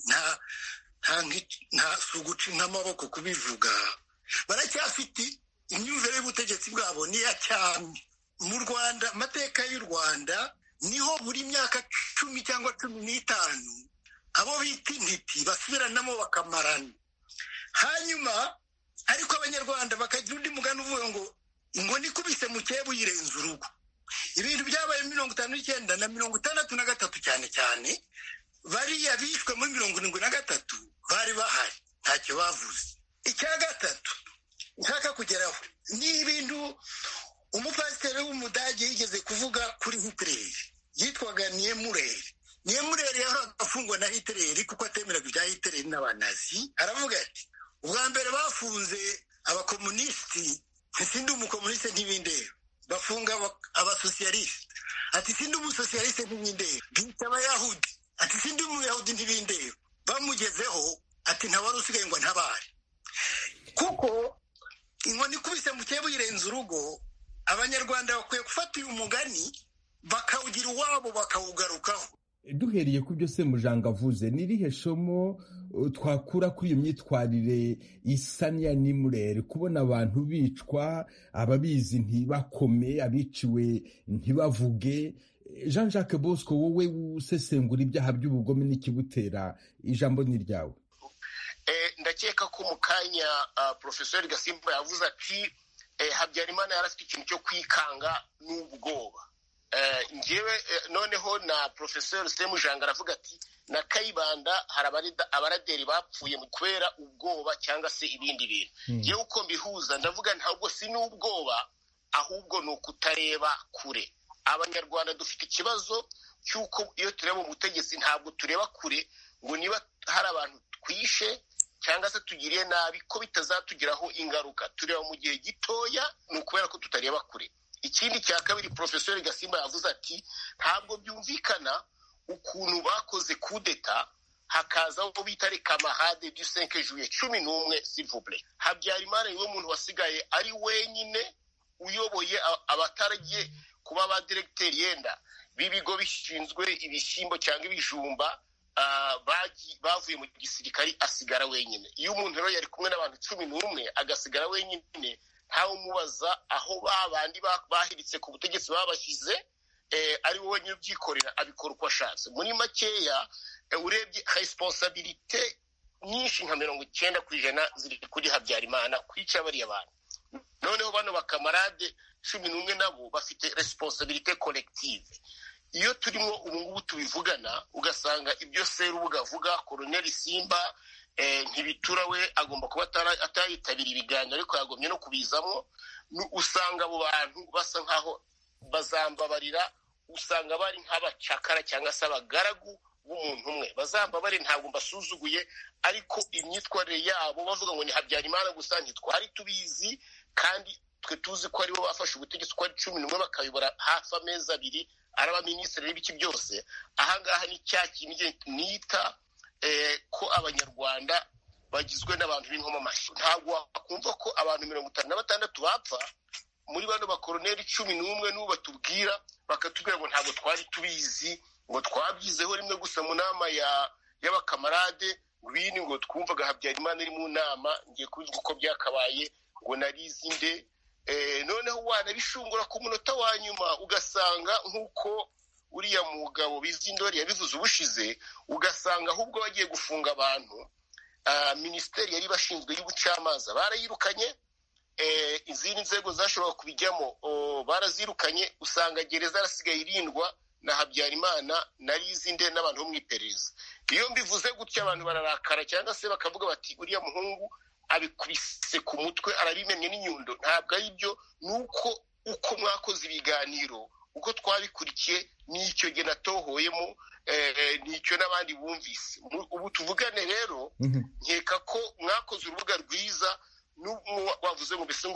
nta suguca nk'amaboko kubivuga. Baracyafite imyumvire y'ubutegetsi bwabo niya cyami. Mu Rwanda, amateka y'u Rwanda, niho buri myaka 10 cyangwa 15 abo bita intiti basubiranamo bakamarana. Hanyuma ariko abanyarwanda bakagira undi mugani uvuga ngo inkoni ikubise mu cyebu yirenza urugo. Ibintu byabaye 59 na 63 cyane cyane, bariya bishwe muri 73 bari bahari, ntacyo bavuze. Icya gatatu nshaka kugeraho ni ibintu umupasiteri w'umudage yigeze kuvuga kuri Hitler, yitwaga Niemöller. Niemöller yari afungwa na Hitler kuko atemeraga ibya Hitler n'abanazi. Aravuga ati ubwa mbere bafunze abakomunisiti, sindi umukomuniste ntibindeba, bafunga abasosiyaliste, ati sindi umusosiyaliste ntibindeba, bita abayahudi, ati sindi umuyahudi ntibindeba. Bamugezeho ati ntawari usigaye ngo ntabare, kuko inkoni ikubise mu cyebu yirenza urugo. Abanyarwanda bakwiye gufata uyu mugani bakawugira uwabo bakawugarukaho. Duhereye ku byo Semujanga avuze, n'irihe somo twakura kuri iyo myitwarire isa n'iya Niemöller, kubona abantu bicwa, ababizi ntibakome, abiciwe ntibavuge? Jean Jacques Bosco, wowe usesengura ibyaha by'ubugome n'ikibutera, ijambo ni ryawe. Ndakeka ko mu kanya Professor Gasimba yavuze ati Habyarimana yari afite ikintu cyo kwikanga n'ubwoba. Ngewe noneho na Professor Semujanga aravuga ati na Kayibanda hari abaraderi bapfuye mu kubera ubwoba cyangwa se ibindi bintu. Ngewe uko mbihuza ndavuga ntabwo si n'ubwoba, ahubwo ni ukutareba kure. Abanyarwanda dufite ikibazo cy'uko iyo tureba mu butegetsi ntabwo tureba kure, ngo niba hari abantu twishe cyangwa se tugiriye nabi ko bitazatugiraho ingaruka. Tureba mu gihe gitoya, ni ukubera ko tutareba kure. Ikindi cya kabiri, Professor Gasimba yavuze ati ntabwo byumvikana ukuntu bakoze kudeta hakaza aho bita camarade du 5 juillet 11 s'il vous plaît. Habyarimana niwe muntu wasigaye ari wenyine bayoboye abataragiye kuba ba diregiteri yenda b'ibigo bishinzwe ibishyimbo cyangwa ibijumba bavuye mu gisirikari asigara wenyine. Iyo umuntu rero yari kumwe n'abantu 11 agasigara wenyine ntawe umubaza aho babandi bahiritse ku butegetsi babashyize, ari wowe nyine ubyikorera abikora uko ashatse. Muri makeya urebye responsabilité nyinshi nka 90% ziri kuri Habyarimana kwica bariya bantu. Noneho bano bakamarade 11 nabo bafite responsabilité collective. Iyo turimo ubu ngubu tubivugana ugasanga ibyo Serubuga avuga, Colonel Simba Ntibitura we agomba kuba atayitabira ibiganiro ariko yagomye no kubizamo, usanga abo bantu basa nkaho bazambabarira, usanga bari nk'abacakara cyangwa se abagaragu b'umuntu umwe. Bazambabare ntabwo mbasuzuguye, ariko imyitwarire yabo bavuga ngo ni Habyarimana gusa ntitwari tubizi, kandi twe tuzi ko aribo bafashe ubutegetsi ko ari 11 bakayobora hafi amezi 2 ari abaminisitiri n'ibiki byose. Ahangaha ni cya kintu nita ko abanyarwanda bagizwe n'abantu b'inkomamashyi. Ntabwo wakumva ko abantu 56 bapfa muri bano bakoroneri 11 n'ubu batubwira bakatubwira ngo ntabwo twari tubizi, ngo twabyizeho rimwe gusa mu nama y'abakamarade bini, ngo twumvaga Habyarimana iri mu nama ngiye kubizwa uko byakabaye, ngo narizinde. Noneho wanabishungura ku munota wa nyuma ugasanga nk'uko uriya mugabo Bizindori yabivuze ubushize, ugasanga ahubwo bagiye gufunga abantu, minisiteri yari bashinzwe y'ubucamanza barayirukanye, izindi nzego zashobora kubijyamo barazirukanye, usanga gereza yarasigaye irindwa na Habyarimana narizinde n'abantu bo mu iperereza. Iyo mbivuze gutya abantu bararakara cyangwa se bakavuga bati uriya muhungu abikubise ku mutwe arabimennye n'inyundo. Ntabwo ari byo, nuko uko mwakoze ibiganiro uko twabikurikiye n'icyo gihe natohoyemo, n'icyo n'abandi bumvise. Ubu tuvugane rero nkeka ko mwakoze urubuga rwiza, wavuze ngo mbese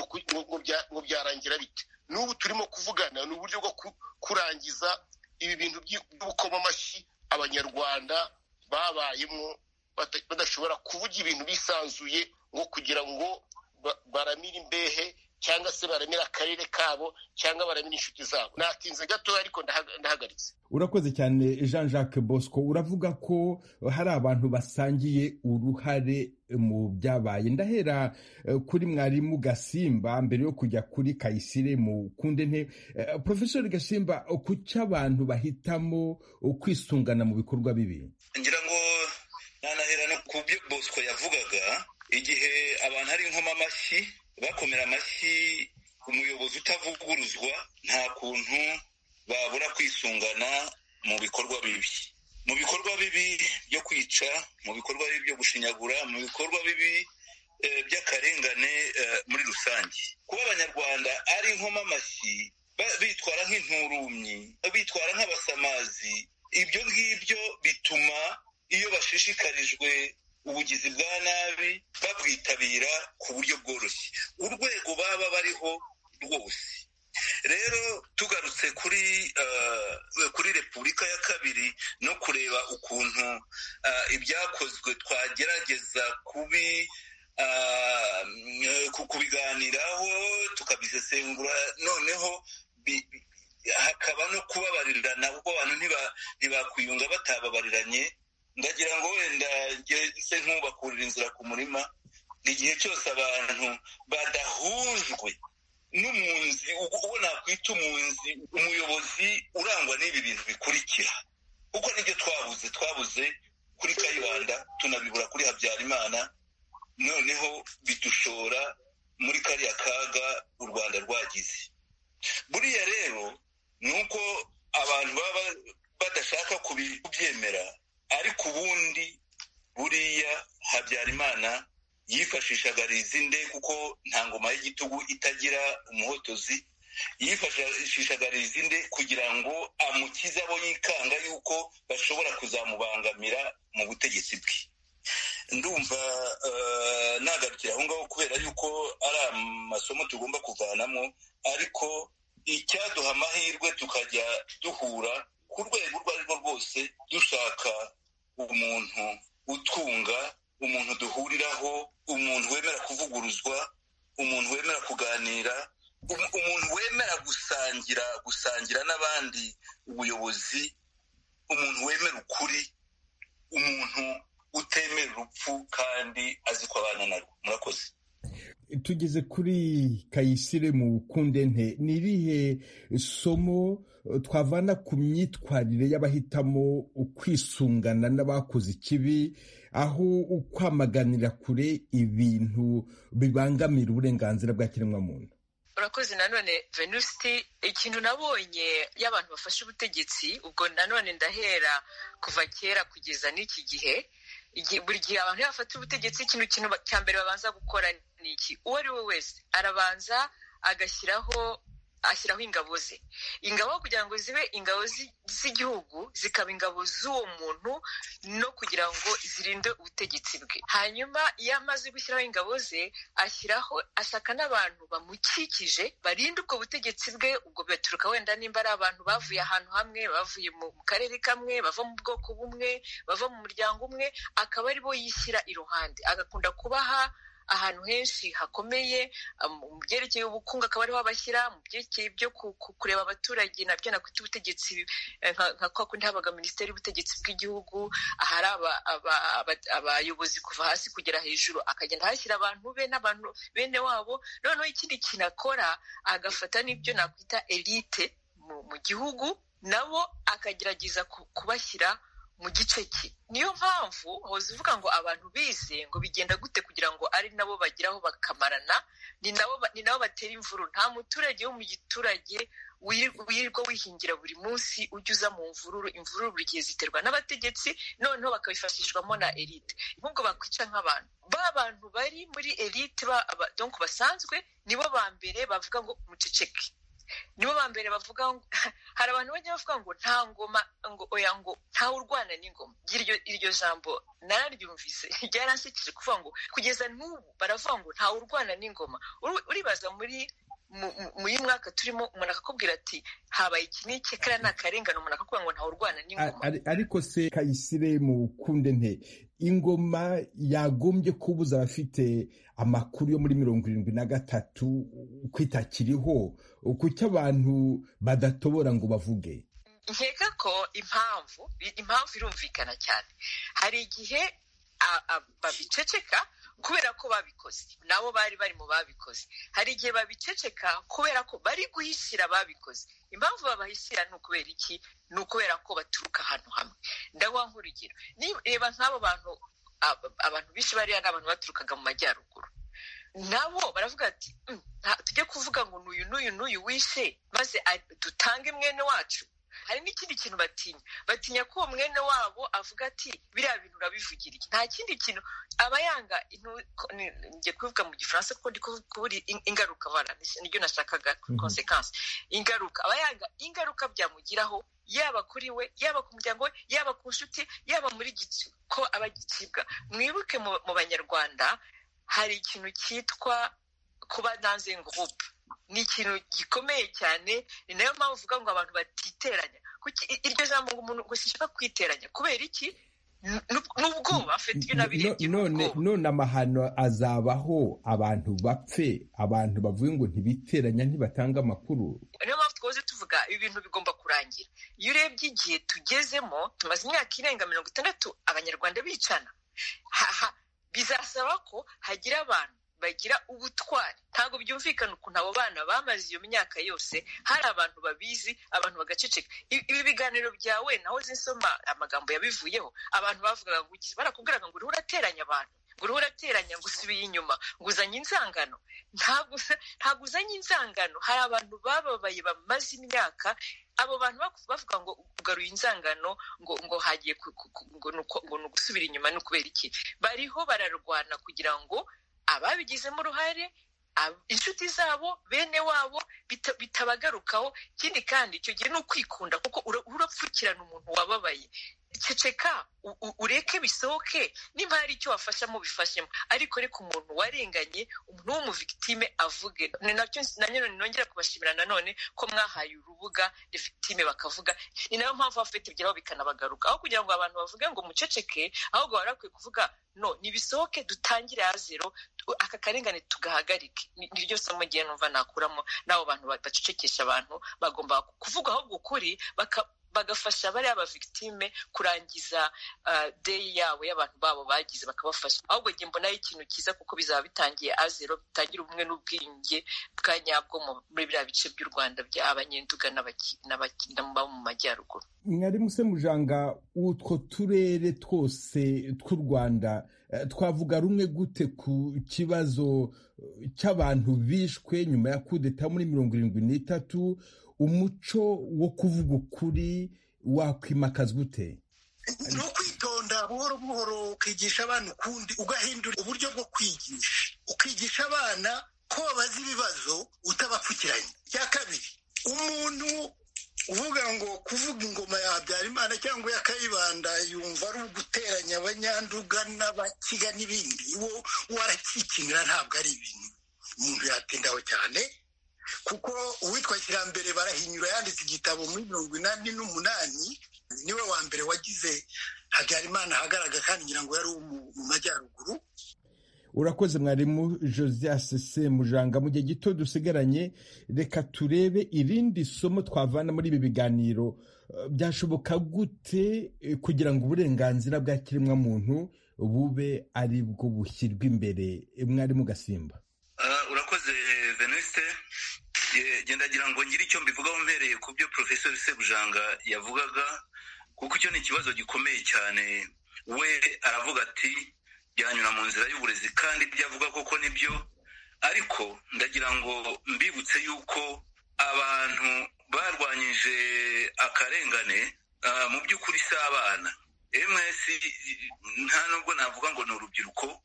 ngo byarangira bite. N'ubu turimo kuvugana ni uburyo bwo kurangiza ibi bintu by'ubukomamashyi abanyarwanda babayemo badashobora kuvuga ibintu bisanzuye, ngo kugira ngo baramire imbehe cyangwa se baramira akarere kabo cyangwa baramira inshuti zabo. Natinze gato ariko ndahagaritse. Urakoze cyane Jean Jacques Bosco. Uravuga ko hari abantu basangiye uruhare mu byabaye. Ndahera kuri mwarimu Gasimba mbere yo kujya kuri Kayisire mu Kundente. Professor Gasimba, kuki abantu bahitamo kwisungana mu bikorwa bibi? Ngira ngo nanahera no ku byo Bosco yavugaga, igihe abantu hari inkomamashyi bakomera amashyi umuyobozi utavuguruzwa, nta kuntu babura kwisungana mu bikorwa bibi, mu bikorwa bibi byo kwica, mu bikorwa bibi byo gushinyagura, mu bikorwa bibi by'akarengane muri rusange. Kuba abanyarwanda ari inkomamashyi bitwara nk'inturumyi, bitwara nk'abasamazi, ibyo ngibyo bituma iyo bashishikarijwe ubugizi bwa nabi babwitabira ku buryo bworoshye, urwego baba bariho rwose. Rero tugarutse kuri Repubulika ya Kabiri no kureba ukuntu ibyakozwe twagerageza kubiganiraho tukabisesengura, noneho hakaba no kubabarirana kuko abantu ntibakwiyunga batababariranye. Ndagira ngo wenda se nk'ubakurira inzira ku murima, igihe cyose abantu badahujwe n'umunzi, uwo nakwita umunzi, umuyobozi urangwa n'ibi bintu bikurikira, kuko nibyo twabuze kuri Kayibanda, tunabibura kuri Habyarimana, noneho bidushora muri kariya kaga u Rwanda rwagize. Buriya rero ni uko abantu baba badashaka kubyemera, ariko ubundi buriya Habyarimana yifashishaga Rizinde, kuko nta ngoma y'igitugu itagira umuhotozi, yifashishaga Rizinde kugira ngo amukize abo yikanga yuko bashobora kuzamubangamira mu butegetsi bwe. Ndumva nagarukira aho ngaho kubera yuko ari amasomo tugomba kuvanamo, ariko icyaduha amahirwe tukajya duhura ku rwego urwo ari rwo rwose dushaka umuntu utunga, umuntu duhuriraho, umuntu wemera kuvuguruzwa, umuntu wemera kuganira, umuntu wemera gusangira n'abandi ubuyobozi, umuntu wemera ukuri, umuntu utemera urupfu kandi azi ko abana narwo. Murakoze. Tugeze kuri Kayisire Mukundente, ni irihe somo twavana ku myitwarire y'abahitamo ukwisungana n'abakoze ikibi, aho ukwamaganira kure ibintu bibangamira uburenganzira bwa kiremwamuntu? Urakoze nanone Venuste, ikintu nabonye y'abantu bafashe ubutegetsi, ubwo nanone ndahera kuva kera kugeza n'iki gihe, buri gihe abantu bafata ubutegetsi ikintu cya mbere babanza gukora ni iki? Uwo ari we wese arabanza ashyiraho ingabo ze, ingabo kugira ngo zibe ingabo z'igihugu, zikaba ingabo z'uwo muntu, no kugira ngo zirinde ubutegetsi bwe. Hanyuma iyo amaze gushyiraho ingabo ze, asaka n'abantu bamukikije barinda ubwo butegetsi bwe. Ubwo baturuka wenda nimba ari abantu bavuye ahantu hamwe, bavuye mu karere kamwe, bava mu bwoko bumwe, bava mu muryango umwe, akaba ari bo yishyira iruhande. Agakunda kubaha ahantu henshi hakomeye, mu byerekeye ubukungu akaba ariho abashyira, mu byerekeye byo kureba abaturage nabyo nakwita ubutegetsi, nka kwa kundi habaga minisiteri y'ubutegetsi bw'igihugu, ahari abayobozi kuva hasi kugera hejuru, akagenda ahashyira abantu be n'abantu bene wabo. Noneho ikindi kintu akora, agafata n'ibyo nakwita elite mu gihugu, nabo akagerageza kubashyira mu gice cye. Niyo mpamvu hoze uvuga ngo abantu bize ngo bigenda gute kugira ngo ari nabo bagiraho bakamarana, ni nabo batera imvururu. Nta muturage wo mu giturage wirirwa wihingira buri munsi ujya uza mu imvururu buri gihe ziterwa n'abategetsi, noneho bakabifashishwamo na elite. Nk'ubwo bakwica nk'abantu, ba bantu bari muri elite donc basanzwe, nibo ba mbere bavuga ngo muceceke, nibo ba mbere bavuga ngo hari abantu bajya bavuga ngo nta ngoma, ngo oya, ngo ntawe urwana n'ingoma. Iryo jambo nararyumvise ryaransekeje, kuvuga ngo kugeza n'ubu baravuga ngo ntawe urwana n'ingoma. Uribaza muri mwaka turimo, umuntu akakubwira ati habaye iki n'iki, kariya ni akarengane, umuntu akakubwira ngo ntawe urwana n'ingoma. Ariko se Kayisire Mukundente, ingoma yagombye kubuza abafite amakuru yo muri 73 kwitakiriho, kuki abantu badatobora ngo bavuge? Nkeka ko impamvu irumvikana cyane. Hari igihe babiceceka kubera ko babikoze, nabo bari mu babikoze. Hari igihe babiceceka kubera ko bari guhisira babikoze. Impamvu babahisira ni ukubera iki? Ni ukubera ko baturuka ahantu hamwe. Ndaguha nk'urugero, reba nk'abo abantu bishi bariya ni abantu baturukaga mu majyaruguru. Nabo baravuga ati tujye kuvuga ngo n'uyu wishe maze dutange mwene wacu. Hari n'ikindi kintu batinya ko uwo mwene wabo avuga ati biriya bintu urabivugira iki. Nta kindi kintu abayanga, ngiye kuvuga mu gifaransa kuko ndi kubura ingaruka, niryo nashakaga, consequence, ingaruka. Abayanga ingaruka byamugiraho, yaba kuri we, yaba ku muryango we, yaba ku nshuti, yaba muri ko abagicibwa. Mwibuke mu Banyarwanda hari ikintu cyitwa kuba dans un groupe. Ni ikintu gikomeye cyane, ni nayo mpamvu uvuga ngo abantu batiteranya. Iryo jambo ngo umuntu gushaka kwiteranya kubera iki? N'ubwoba afite ibyo nabirebye. None amahano azabaho, abantu bapfe, abantu bavuye ngo ntibiteranya, ntibatanga amakuru. Niyo mpamvu twoze tuvuga ibi bintu bigomba kurangira. Iyo urebye igihe tugezemo, tumaze imyaka irenga 60 Abanyarwanda bicana. Bizasaba ko hagira abantu bagira ubutwari. Ntabwo byumvikana ukuntu abo bana bamaze iyo myaka yose hari abantu babizi, abantu bagaceceka. Ibi biganiro byawe naho zinsoma amagambo yabivuyeho, abantu bavugaga ngo iki, barakubwiraga ngo uriho urateranya abantu, ngo uriho urateranya, ngo usubiye inyuma, ngo uzanye inzangano. Ntabwo uzanye inzangano. Hari abantu bababaye bamaze imyaka, abo bantu bavuga ngo ugaruye inzangano, ngo hagiye ngo ni ugusubira inyuma. Ni ukubera iki? Bariho bararwana kugira ngo ababigizemo uruhare, inshuti zabo, bene wabo bitabagarukaho. Ikindi kandi icyo gihe ni ukwikunda, kuko urapfukirana umuntu wababaye. ceceka ureke bisohoke, nimba hari icyo wafashamo bifashemo, ariko reka umuntu warenganye, umuntu w'umuvictime avuge. Ni nacyo nongera kubashimira nanone ko mwahaye urubuga victime bakavuga. Ni nayo mpamvu bafite ibigeraho bikanabagaruka, aho kugira ngo abantu bavuge ngo muceceke, ahubwo barakwiye kuvuga no, nibisohoke, dutangire ya zero, aka karengane tugahagarike. Niryo somo ngiye numva nakuramo n'abo bantu bacecekesha abantu, bagomba kuvuga ahubwo ukuri, bagafasha bariya victime kurangiza day yabo y'abantu babo bagize, bakabafasha. Ahubwo ngiye mbonayo ikintu cyiza, kuko bizaba bitangiye azero, bitangira ubumwe n'ubwiyunge bwa nyabwo muri biriya bice by'u Rwanda by'abanyenduga n'abo mu majyaruguru. Mwarimu Semujanga, utwo turere twose tw'u Rwanda twavuga rumwe gute ku kibazo cy'abantu bishwe nyuma ya kudeta muri 73? Umuco wo kuvuga ukuri wakwimakazwa ute? No kwitonda buhoro buhoro, ukigisha abana ukundi, ugahindura uburyo bwo kwigisha, ukigisha abana ko babaza ibibazo utabapfukiranye. Cya kabiri, umuntu uvuga ngo kuvuga ingoma ya Habyarimana cyangwa ya Kayibanda yumva ari uguteranya abanyanduga n'abakiga n'ibindi, wo warakikinira, ntabwo ari ibintu umuntu yatindaho cyane. Kuko uwitwa Kirambere Barahinyura yanditse igitabo muri 1988, niwe wa mbere wagize Habyarimana ahagaragara, kandi ngira ngo yari mu majyaruguru. Urakoze mwarimu Josias Semujanga. Mu gihe gito dusigaranye, reka turebe irindi somo twavana muri ibi biganiro. Byashoboka gute kugira ngo uburenganzira bwa kiremwamuntu bube ari bwo bushyirwa imbere? Mwarimu Gasimba. Urakoze Venuste. Gendagira ngo ngire icyo mbivugaho mpereye ku byo Professor Semujanga yavugaga, kuko icyo ni ikibazo gikomeye cyane. We aravuga ati byanyura mu nzira y'uburezi, kandi ibyo avuga koko nibyo, ariko ndagira ngo mbibutse yuko abantu barwanyije akarengane mu by'ukuri si abana. MS nta nubwo navuga ngo ni urubyiruko.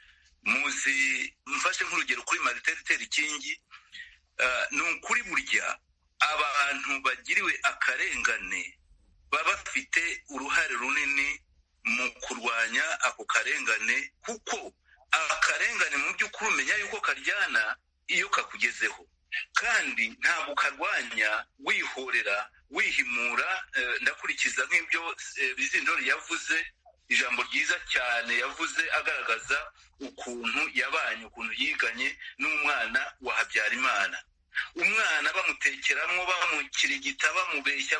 Muzi, mfashe nk'urugero kuri Martin Luther King, ni ukuri burya abantu bagiriwe akarengane baba bafite uruhare runini mu kurwanya ako karengane, kuko akarengane mu by'ukuri umenya yuko karyana iyo kakugezeho, kandi ntabwo ukarwanya wihorera wihimura. Ndakurikiza nk'ibyo Bizindori yavuze, ijambo ryiza cyane yavuze, agaragaza ukuntu yabanye, ukuntu yiganye n'umwana wa Habyarimana. Umwana bamutekeramo, bamukirigita, bamubeshya,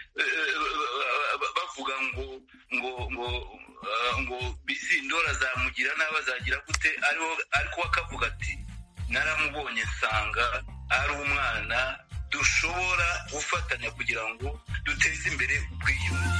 bavuga ngo Bizindora azamugira nabi, azagira gute, ariko akavuga ati naramubonye nsanga ari umwana dushobora gufatanya kugira ngo duteze imbere ubwiyunge.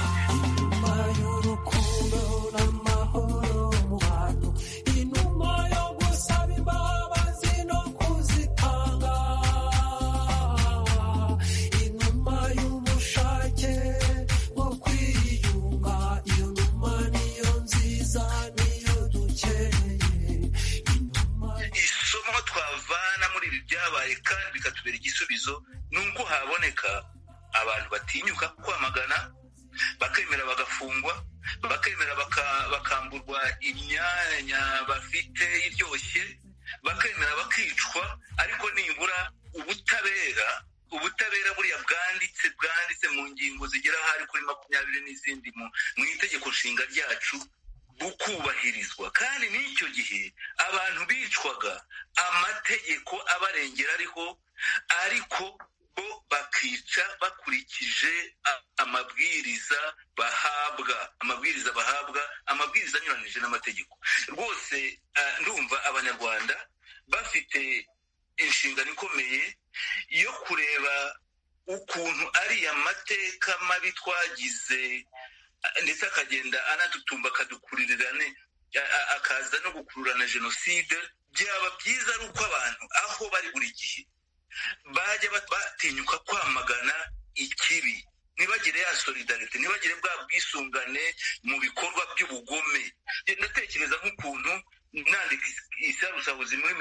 Byabaye kandi bikatubera igisubizo, nuko haboneka abantu batinyuka kwamagana, bakemera bagafungwa, bakemera bakamburwa imyanya bafite iryoshye, bakemera bakicwa, ariko nibura ubutabera buriya bwanditse mu ngingo zigera hari kuri 20 n'izindi mu itegeko nshinga ryacu bukubahirizwa. Kandi n'icyo gihe abantu bicwaga amategeko abarengera ariho, ariko bo bakica bakurikije amabwiriza bahabwa, amabwiriza anyuranije n'amategeko. Rwose ndumva abanyarwanda bafite inshingano ikomeye yo kureba ukuntu ariya mateka mabi twagize, ndetse akagenda anatutumba, akadukurirane, akaza no gukururana jenoside. Byaba byiza ari uko abantu aho bari buri gihe bajya batinyuka kwamagana ikibi, ntibagire ya solidarite, ntibagire bwa bwisungane mu bikorwa by'ubugome. Ndatekereza nk'ukuntu nandika isabusabuzi muri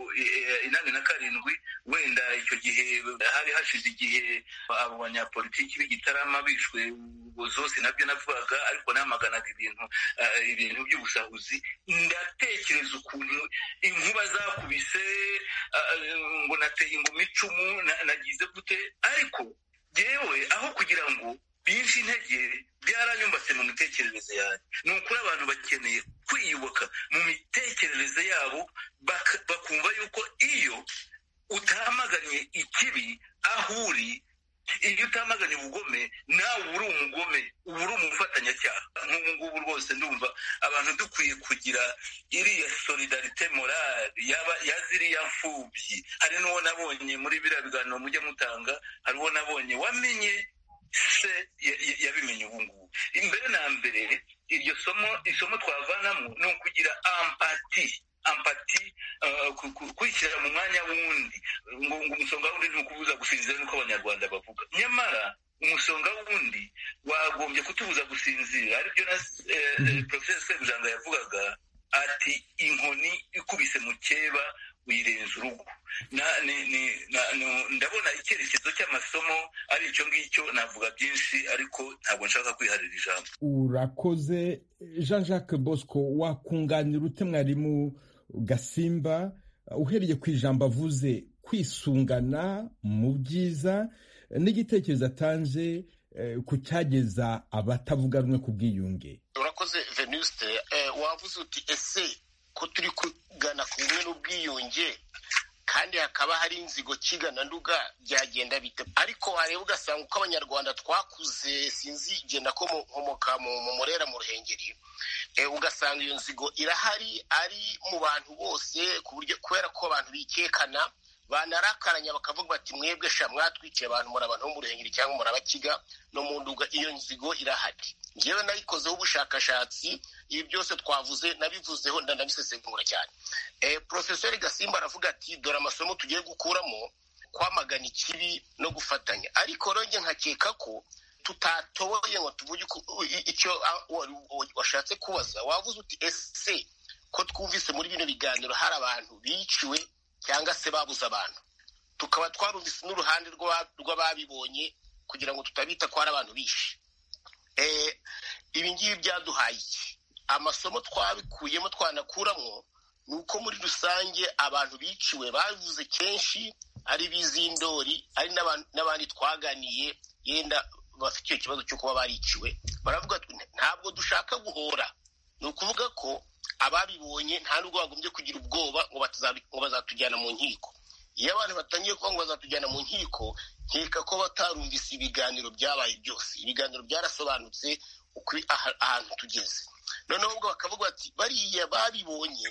87 wenda icyo gihe hari hashize igihe abo banyapolitiki b'igitarama bishwe zose nabyo navugaga, ariko namaganaga ibintu by'ubusahuzi. Ndatekereza ukuntu inkuba zakubise, ngo nateye ingoma icumu, nagize gute, ariko yewe aho kugira ngo binshi intege byaranyumbatse mu mitekerereze yanjye. Ni ukuri abantu bakeneye kwiyubaka mu mitekerereze yabo, bakumva yuko iyo utamaganye ikibi aho uri, iyo utamaganye ubugome, nawe uri umugome, uba uri umufatanyacyaha. nk'ubu ngubu rwose ndumva abantu dukwiye kugira iriya solidarite morale ya ziriya mfubyi. hari n'uwo nabonye muri biriya biganiro mujya mutanga, hari uwo nabonye wamenye se yabimenye ubu ngubu. Imbere na mbere isomo twavanamo ni ukugira empati, kwishyira mu mwanya w'undi. ngo umusonga w'undi ntukubuza gusinzira, niko abanyarwanda bavuga. Nyamara umusonga w'undi wagombye kutubuza gusinzira. aribyo na Professor Sebujanga yavugaga ati inkoni ikubise mu keba uyirenza urugo. Ndabona icyerekezo cy'amasomo ari icyo ngicyo. navuga byinshi ariko ntabwo nshaka kwiharira ijambo. Urakoze Jean Jacques Bosco. wakunganira ute mwarimu Gasimba uhereye ku ijambo avuze kwisungana mu byiza n'igitekerezo atanze ku cyageza abatavuga rumwe ku bwiyunge? Urakoze Venuste. wavuze uti ese ko turi kugana ku bumwe n'ubwiyunge kandi hakaba hari inzigo kigana nduga byagenda bite? ariko wareba ugasanga uko abanyarwanda twakuze, sinzi genda ko nkomoka mu Murera mu Ruhengeri, ugasanga iyo nzigo irahari ari mu bantu bose, ku buryo kubera ko abantu bikekana banarakaranya bakavuga bati mwebwe sha mwatwikiye abantu muri abantu bo mu Ruhengeri cyangwa muri Abakiga no mu Nduga. iyo nzigo irahari. Njyewe nayikozeho ubushakashatsi, ibi byose twavuze nabivuzeho ndanabisesengura cyane. Professor Gasimba aravuga ati dore amasomo tugiye gukuramo, kwamagana ikibi no gufatanya. ariko ronge nkakeka ko tutatoboye ngo tuvuge icyo washatse kubaza. wavuze uti ese ko twumvise muri bino biganiro hari abantu biciwe cyangwa se babuze abantu, tukaba twarumvise n'uruhande rw'ababibonye kugira ngo tutabita ko hari abantu bishe. ibi ngibi byaduhaye iki? amasomo twabikuyemo twanakuramo ni uko muri rusange abantu biciwe bavuze kenshi ari bizindori, ari n'abandi twaganiye yenda bafite icyo kibazo cyo kuba bariciwe, baravuga ati ntabwo dushaka guhora. ni ukuvuga ko ababibonye nta nubwo bagombye kugira ubwoba ngo bazatujyana mu nkiko. iyo abantu batangiye kuvuga ngo bazatujyana mu nkiko, nkeka ko batarumvise ibiganiro byabaye byose. ibiganiro byarasobanutse uko ahantu tugeze. noneho ubwo bakavuga bati bariya babibonye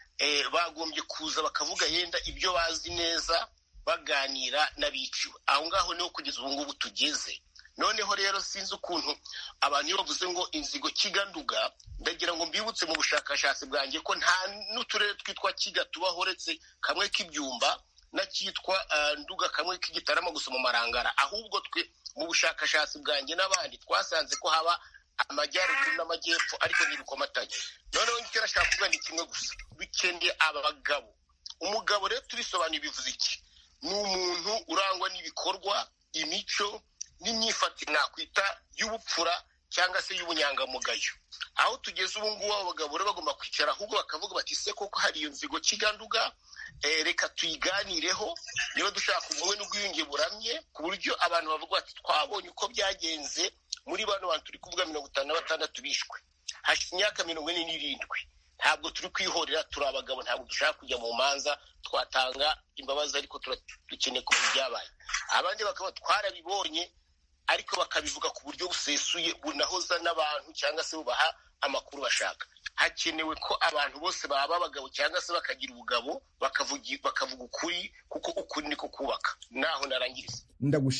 bagombye kuza bakavuga yenda ibyo bazi neza, baganira n'abiciwe. aho ngaho niho kugeza ubu ngubu tugeze. noneho rero sinzi ukuntu abantu iyo bavuze ngo inzigo Kiganduga, ndagira ngo mbibutse mu bushakashatsi bwanjye ko nta n'uturere twitwa Kiga tubaho uretse kamwe k'ibyumba n'akitwa Nduga kamwe k'igitarama gusa mu Marangara. ahubwo twe mu bushakashatsi bwanjye n'abandi twasanze ko haba amajyaruguru n'amajyepfo ariko ntibikomatanye. noneho icyo nashaka kuvuga ni kimwe gusa, bikeneye abagabo. umugabo rero tubisobanuye bivuze iki? ni umuntu urangwa n'ibikorwa, imico n'imyifatire nakwita y'ubupfura cyangwa se y'ubunyangamugayo. aho tugeze ubu ngubu abagabo rero bagomba kwicara ahubwo bakavuga bati se koko hari iyo nzigo Kiganduga, reka tuyiganireho niba dushaka ubumwe n'ubwiyunge buramye, ku buryo abantu bavuga bati twabonye uko byagenze muri bano bantu turi kuvuga 56 bishwe hashize imyaka 47. ntabwo turi kwihorera, turi abagabo, ntabwo dushaka kujya mu manza, twatanga imbabazi ariko dukeneye kumenya ibyabaye. abandi bakaba twarabibonye ariko bakabivuga ku buryo busesuye bunahoza n'abantu cyangwa se bubaha amakuru bashaka. hakenewe ko abantu bose baba abagabo cyangwa se bakagira ubugabo, bakavuga ukuri, kuko ukuri niko kubaka. naho narangiriza.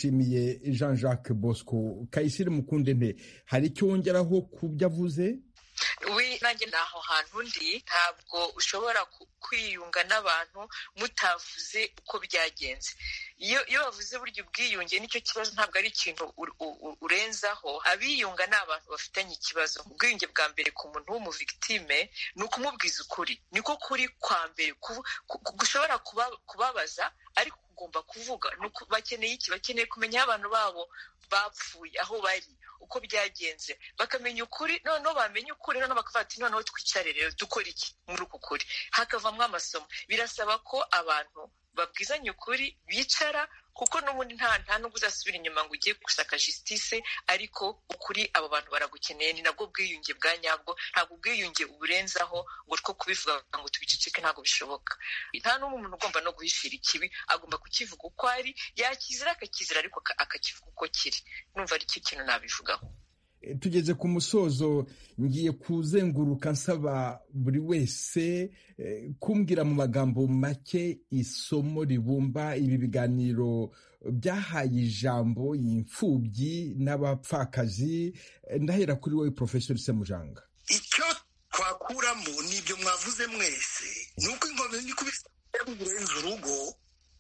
Ndagushimiye Jean Jacques Bosco. Kayisire Mukundente, hari icyo wongeraho ku byo avuze? nanjye ni aho hantu ndi, ntabwo ushobora kwiyunga n'abantu mutavuze uko byagenze. Iyo bavuze burya ubwiyunge nicyo kibazo, ntabwo ari ikintu urenzaho. Abiyunga ni abantu bafitanye ikibazo. Ubwiyunge bwa mbere ku muntu w'umuvictime ni ukumubwiza ukuri, niko kuri kwa mbere gushobora kubabaza, ariko ugomba kuvuga. Bakeneye iki? Bakeneye kumenya aho abantu babo bapfuye, aho bari, uko byagenze, bakamenya ukuri. Noneho bamenya ukuri, noneho bakavuga ati noneho twicare rero dukora iki muri uku kuri, hakavamo amasomo. Birasaba ko abantu babwizanye ukuri, bicara, kuko n'ubundi nta nubwo uzasubira inyuma ngo ugiye gushaka justice, ariko ukuri abo bantu baragukeneye. Ni nabwo bwiyunge bwa nyabwo. Ntabwo ubwiyunge uburenzaho ngo two kubivuga ngo tubiceceke, ntabwo bishoboka. Nta n'umwe umuntu ugomba no guhishira ikibi, agomba kukivuga uko ari, yakizira akakizira, ariko akakivuga uko kiri. Numva ari cyo kintu nabivugaho. Tugeze ku musozo, ngiye kuzenguruka nsaba buri wese kumbwira mu magambo make isomo ribumba ibi biganiro byahaye ijambo imfubyi n'abapfakazi. Ndahera kuri wowe Professor Semujanga. Icyo twakuramo n'ibyo mwavuze mwese, ni uko ingoma nikubise birenze urugo,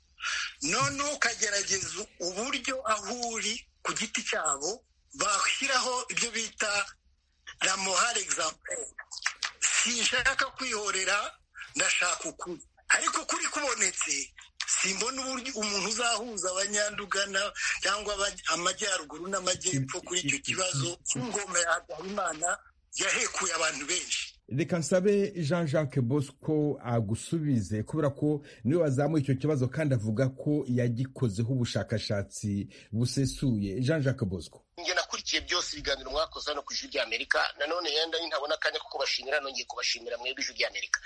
none ukagerageza uburyo aho uri ku giti cyabo bashyiraho ibyo bita la morale exemplaire. Sinshaka kwihorera, ndashaka ukuri, ariko kuri kubonetse simbona uburyo umuntu uzahuza abanyandugana cyangwa amajyaruguru n'amajyepfo kuri icyo kibazo cy'ingoma ya Habyarimana yahekuye abantu benshi. Reka nsabe Jean-Jacques Bosco agusubize, kubera ko niwe wazamuye icyo kibazo kandi avuga ko yagikozeho ubushakashatsi busesuye. Jean-Jacques Bosco. Nge nakurikiye byose ibiganiro mwakoze hano ku Ijwi ry'Amerika, nanone yenda ntabona akanya ko kubashimira, nongeye kubashimira mwebwe Ijwi ry'Amerika.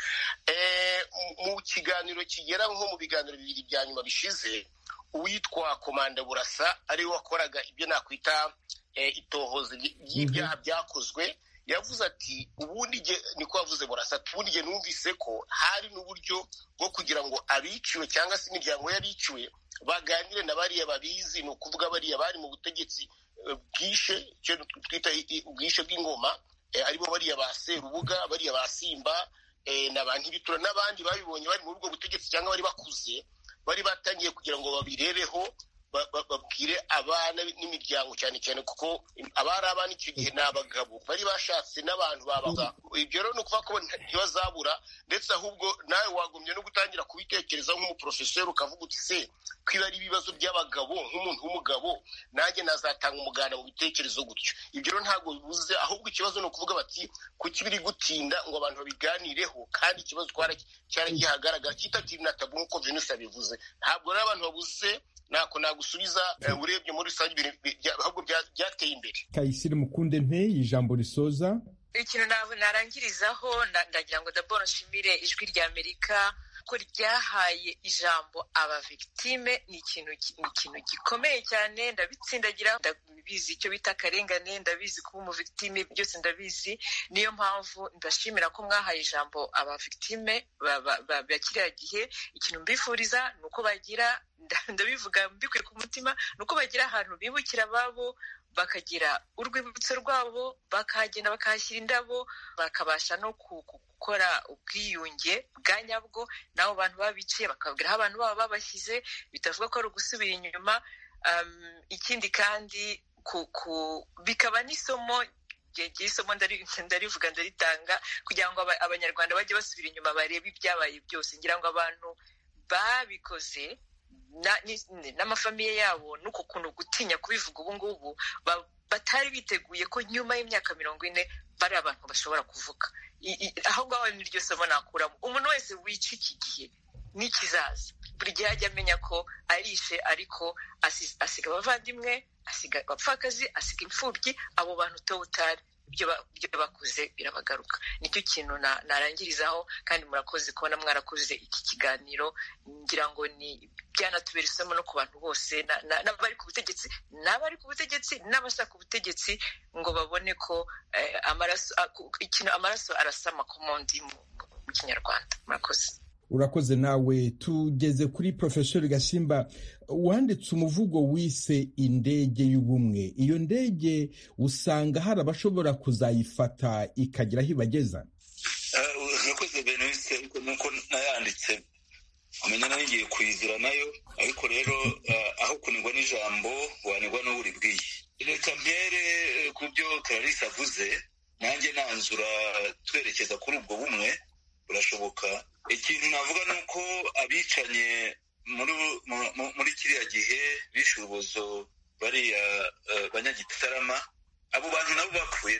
Mu kiganiro kigera nko mu biganiro bibiri bya nyuma bishize, uwitwa Komanda Burasa ariwe wakoraga ibyo nakwita itohoza y'ibyaha byakozwe, yavuze ati ubundi niko yavuze Burasa, ubundi numvise ko hari n'uburyo bwo kugira ngo abiciwe cyangwa se imiryango y'abiciwe baganire na bariya babizi, ni ukuvuga bariya bari mu butegetsi bwishe, icyo twita ubwishe bw'ingoma, aribo bariya ba Serubuga, bariya ba Simba na ba Ntibitura n'abandi babibonye bari muri ubwo butegetsi cyangwa bari bakuze, bari batangiye kugira ngo babirebeho, babwire abana n'imiryango, cyane cyane kuko abari abana icyo gihe ni abagabo bari bashatse n'abantu babaga. Ibyo rero ni ukuvuga ko ntibazabura, ndetse ahubwo nawe wagombye no gutangira kubitekereza nk'umuprofeseri, ukavuga uti se kwiba ari ibibazo by'abagabo, nk'umuntu w'umugabo nanjye nazatanga umuganda mu bitekerezo gutyo. Ibyo rero ntabwo bibuze, ahubwo ikibazo ni ukuvuga bati kuki biri gutinda ngo abantu babiganireho, kandi ikibazo cyari gihagaragara kitakiri na tabu nk'uko Venus yabivuze. Ntabwo rero abantu babuze nako nagusubiza, urebye muri rusange ahubwo byateye imbere. Kayisire Mukunde ijambo risoza. Ikintu narangirizaho, ndagira ngo d'abord nshimire Ijwi ry'Amerika ko ryahaye ijambo abavictime. Ni ikintu gikomeye cyane, ndabitsindagira, ndabizi icyo bita akarengane, ndabizi kuba umuvictime, byose ndabizi. Niyo mpamvu ndashimira ko mwahaye ijambo abavictime ba kiriya gihe. Ikintu mbifuriza ni uko bagira, ndabivuga mbikuye ku mutima, ni uko bagira ahantu bibukira ababo, bakagira urwibutso rwabo, bakagenda bakahashyira indabo, bakabasha no gukora ubwiyunge bwa nyabwo n'abo bantu babiciye, bakabwira aho abantu babo babashyize, bitavuga ko ari ugusubira inyuma. Ikindi kandi bikaba n'isomo, isomo ndarivuga ndaritanga, kugira ngo abanyarwanda bajye basubira inyuma barebe ibyabaye byose. Ngira ngo abantu babikoze n'amafamiye yabo nuko kuntu gutinya kubivuga ubu ngubu, batari biteguye ko nyuma y'imyaka 40 bari abantu bashobora kuvuga. Aho ngaho ni ryo somo nakuramo. Umuntu wese wica iki gihe n'ikizaza, buri gihe ajya amenya ko arishe, ariko asiga abavandimwe, asiga abapfakazi, asiga imfubyi. Abo bantu utari ibyo bakuze birabagaruka. Nicyo kintu narangirizaho, kandi murakoze kubona mwarakoze iki kiganiro. Ngira ngo ni byanatubera isomo no ku bantu bose, n'abari ku butegetsi, n'abashaka ubutegetsi, ngo babone ko amaraso arasama ku mundi mu Kinyarwanda. Murakoze. urakoze nawe. Tugeze kuri Profesor Gasimba, wanditse umuvugo wise indege y'ubumwe. Iyo ndege usanga hari abashobora kuzayifata ikagira aho ibageza? urakoze Venuste, ariko nuko nayanditse umenya nagiye kuyizira nayo, ariko rero aho kunigwa n'ijambo wanigwa n'uburi bwiye. Reka mbere ku byo Clarisse avuze, nanjye nanzura twerekeza kuri ubwo bumwe burashoboka. Ikintu navuga ni uko abicanye muri kiriya gihe bishe urubozo bariya banyagitarama, abo bantu nabo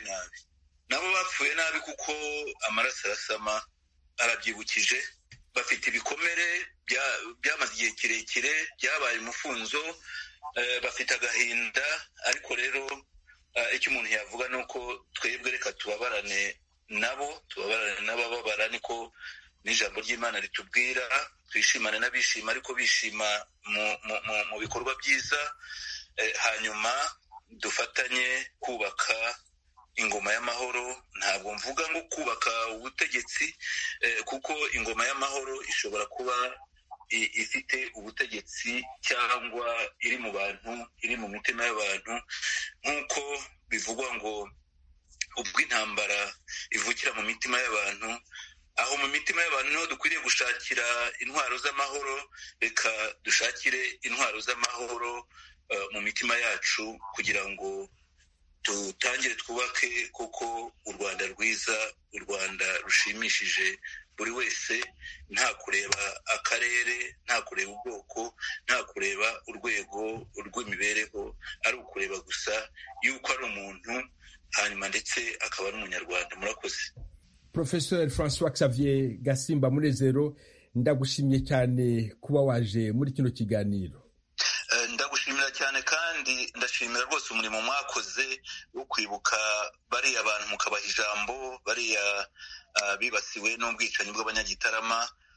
bapfuye nabi kuko amaraso arasama, arabyibukije, bafite ibikomere byamaze igihe kirekire, byabaye umufunzo, bafite agahinda. Ariko rero icyo umuntu yavuga ni uko twebwe reka tubabarane n'abababara, niko n'ijambo ry'Imana ritubwira. Twishimane n'abishima, ariko bishima mu bikorwa byiza. Hanyuma dufatanye kubaka ingoma y'amahoro. Ntabwo mvuga ngo kubaka ubutegetsi, kuko ingoma y'amahoro ishobora kuba ifite ubutegetsi cyangwa iri mu bantu, iri mu mitima y'abantu, nk'uko bivugwa ngo ubwo intambara ivukira mu mitima y'abantu, aho mu mitima y'abantu niho dukwiriye gushakira intwaro z'amahoro. Reka dushakire intwaro z'amahoro mu mitima yacu, kugira ngo dutangire twubake koko u Rwanda rwiza, u Rwanda rushimishije buri wese, nta kureba akarere, nta kureba ubwoko, nta kureba urwego rw'imibereho, ari ukureba gusa yuko ari umuntu, hanyuma ndetse akaba ari umunyarwanda. Murakoze. Professor François Xavier Gasimba Munezero, ndagushimye cyane kuba waje muri kino kiganiro. Ndagushimira cyane, kandi ndashimira rwose umurimo mwakoze wo kwibuka bariya abantu mukabaha ijambo, bariya bibasiwe n'ubwicanyi bw'abanyagitarama.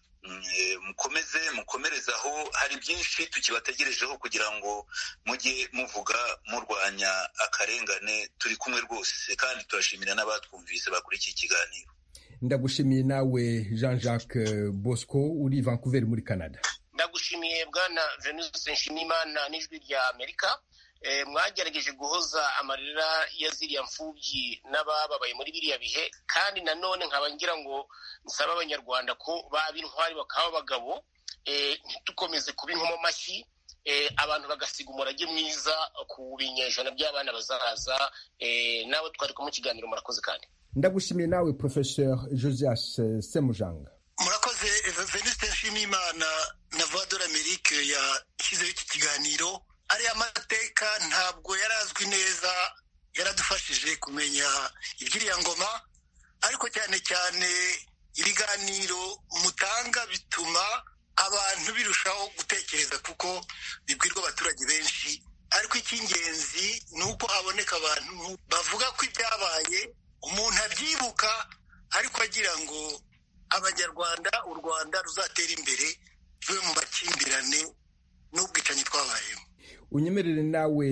mukomerezaho, hari byinshi tukibategerejeho kugira ngo mujye muvuga murwanya akarengane. Turi kumwe rwose, kandi turashimira n'abatwumvise bakuri iki kiganiro. Ndagushimiye nawe Jean-Jacques Bosco uri Vancouver muri Canada. Ndagushimiye bwana Venuste Nshimiyimana n'Ijwi rya Amerika. Mwagerageje guhoza amarira ya ziriya mfubyi n'abababaye muri biriya bihe, kandi nanone nkaba ngira ngo nsaba abanyarwanda ko baba intwari bakaba abagabo, ntitukomeze kuba inkomo mashyi, abantu bagasiga umurage mwiza ku binyejana by'abana bazaza. Nawe twari mu kiganiro, murakoze. Kandi ndagushimiye nawe Professeur Josias Semujanga. Murakoze Venuste Nshimiyimana na Voix de l'Amérique yashyizeho iki kiganiro. Ariya mateka ntabwo yarazwi neza, yaradufashije kumenya iby'iriya ngoma, ariko cyane cyane ibiganiro mutanga bituma abantu birushaho gutekereza, kuko bibwirwa abaturage benshi. Ariko icy'ingenzi ni uko haboneka abantu bavuga ko ibyabaye umuntu abyibuka, ariko agira ngo abanyarwanda, u Rwanda ruzatera imbere, tuve mu makimbirane n'ubwicanyi twabayemo. Unyemerere nawe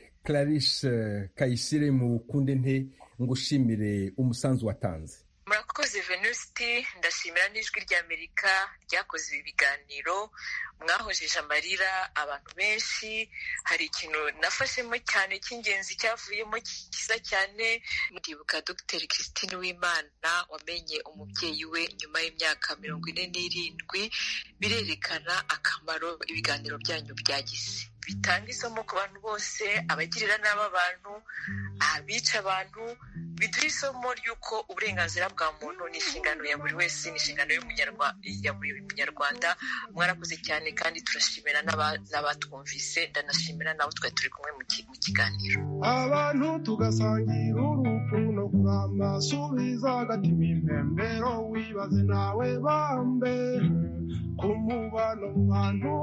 Clarisse Kayisire Mukunde nte ngushimire umusanzu watanze. Murakoze Venuste, ndashimira n'Ijwi rya Amerika ryakoze ibi biganiro, mwahojeje amarira abantu benshi. Hari ikintu nafashemo cyane cy'ingenzi cyavuyemo cyiza cyane. Ndibuka Dr Christine Uwimana wamenye umubyeyi we nyuma y'imyaka 47. Birerekana akamaro ibiganiro byanyu byagize, bitanga isomo ku bantu bose, abagirira nabi abantu, abica abantu. Biduha isomo ry'uko uburenganzira bwa muntu ni inshingano ya buri wese, ni inshingano ya buri munyarwanda. Mwarakoze cyane, kandi turashimira n'abatwumvise. Ndanashimira nabo twari turi kumwe mu kiganiro. Abantu tugasangira urupfu no kuramba, subiza agatima impembero, wibaze nawe bambe ku mubano mu bantu.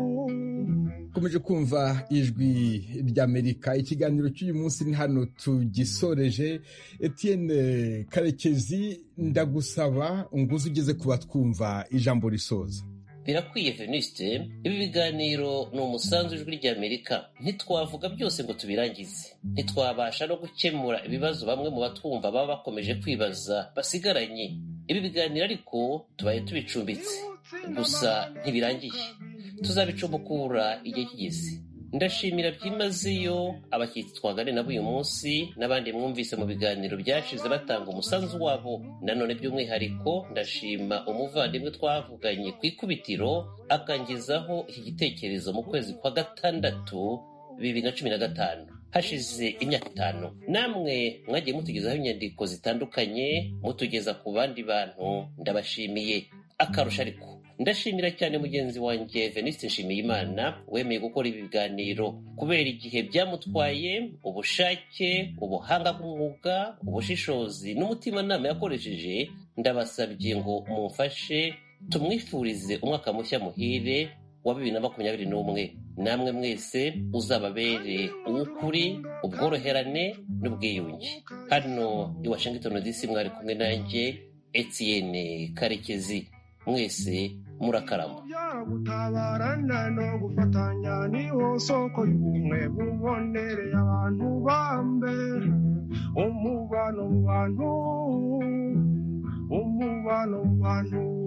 Komeje kumva Ijwi ry'Amerika. Ikiganiro cy'uyu munsi ni hano tugisoreje. Etienne Karekezi, ndagusaba nguze ugeze kuba twumva ijambo risoza. Birakwiye Venuste, ibi biganiro ni umusanzu Ijwi ry'Amerika. Ntitwavuga byose ngo tubirangize, ntitwabasha no gukemura ibibazo bamwe mu batwumva baba bakomeje kwibaza basigaranye. Ibi biganiro ariko tubaye tubicumbitse, gusa ntibirangiye, tuzabicomokura igihe kigeze. Ndashimira byimazeyo abashyitsi twaganiriye nabo uyu munsi n'abandi mwumvise mu biganiro byashize batanga umusanzu wabo. Nanone by'umwihariko ndashima umuvandimwe twavuganye ku ikubitiro akangezaho iki gitekerezo mu kwezi kwa gatandatu 2015, hashize imyaka 5. Namwe mwagiye mutugezaho inyandiko zitandukanye mutugeza ku bandi bantu, ndabashimiye. Akarusha ariko ndashimira cyane mugenzi wanjye Venuste Nshimiyimana wemeye gukora ibi biganiro kubera igihe byamutwaye, ubushake, ubuhanga bw'umwuga, ubushishozi n'umutimanama yakoresheje. Ndabasabye ngo mumfashe tumwifurize umwaka mushya muhire wa 2021. Namwe mwese uzababere uw'ukuri, ubworoherane n'ubwiyunge. Hano i Washington DC mwari kumwe nanjye Etienne Karekezi. Mwese murakarama. Gutabarana no gufatanya niho soko y'ubumwe bubonereye abantu bambe. Umubano mu bantu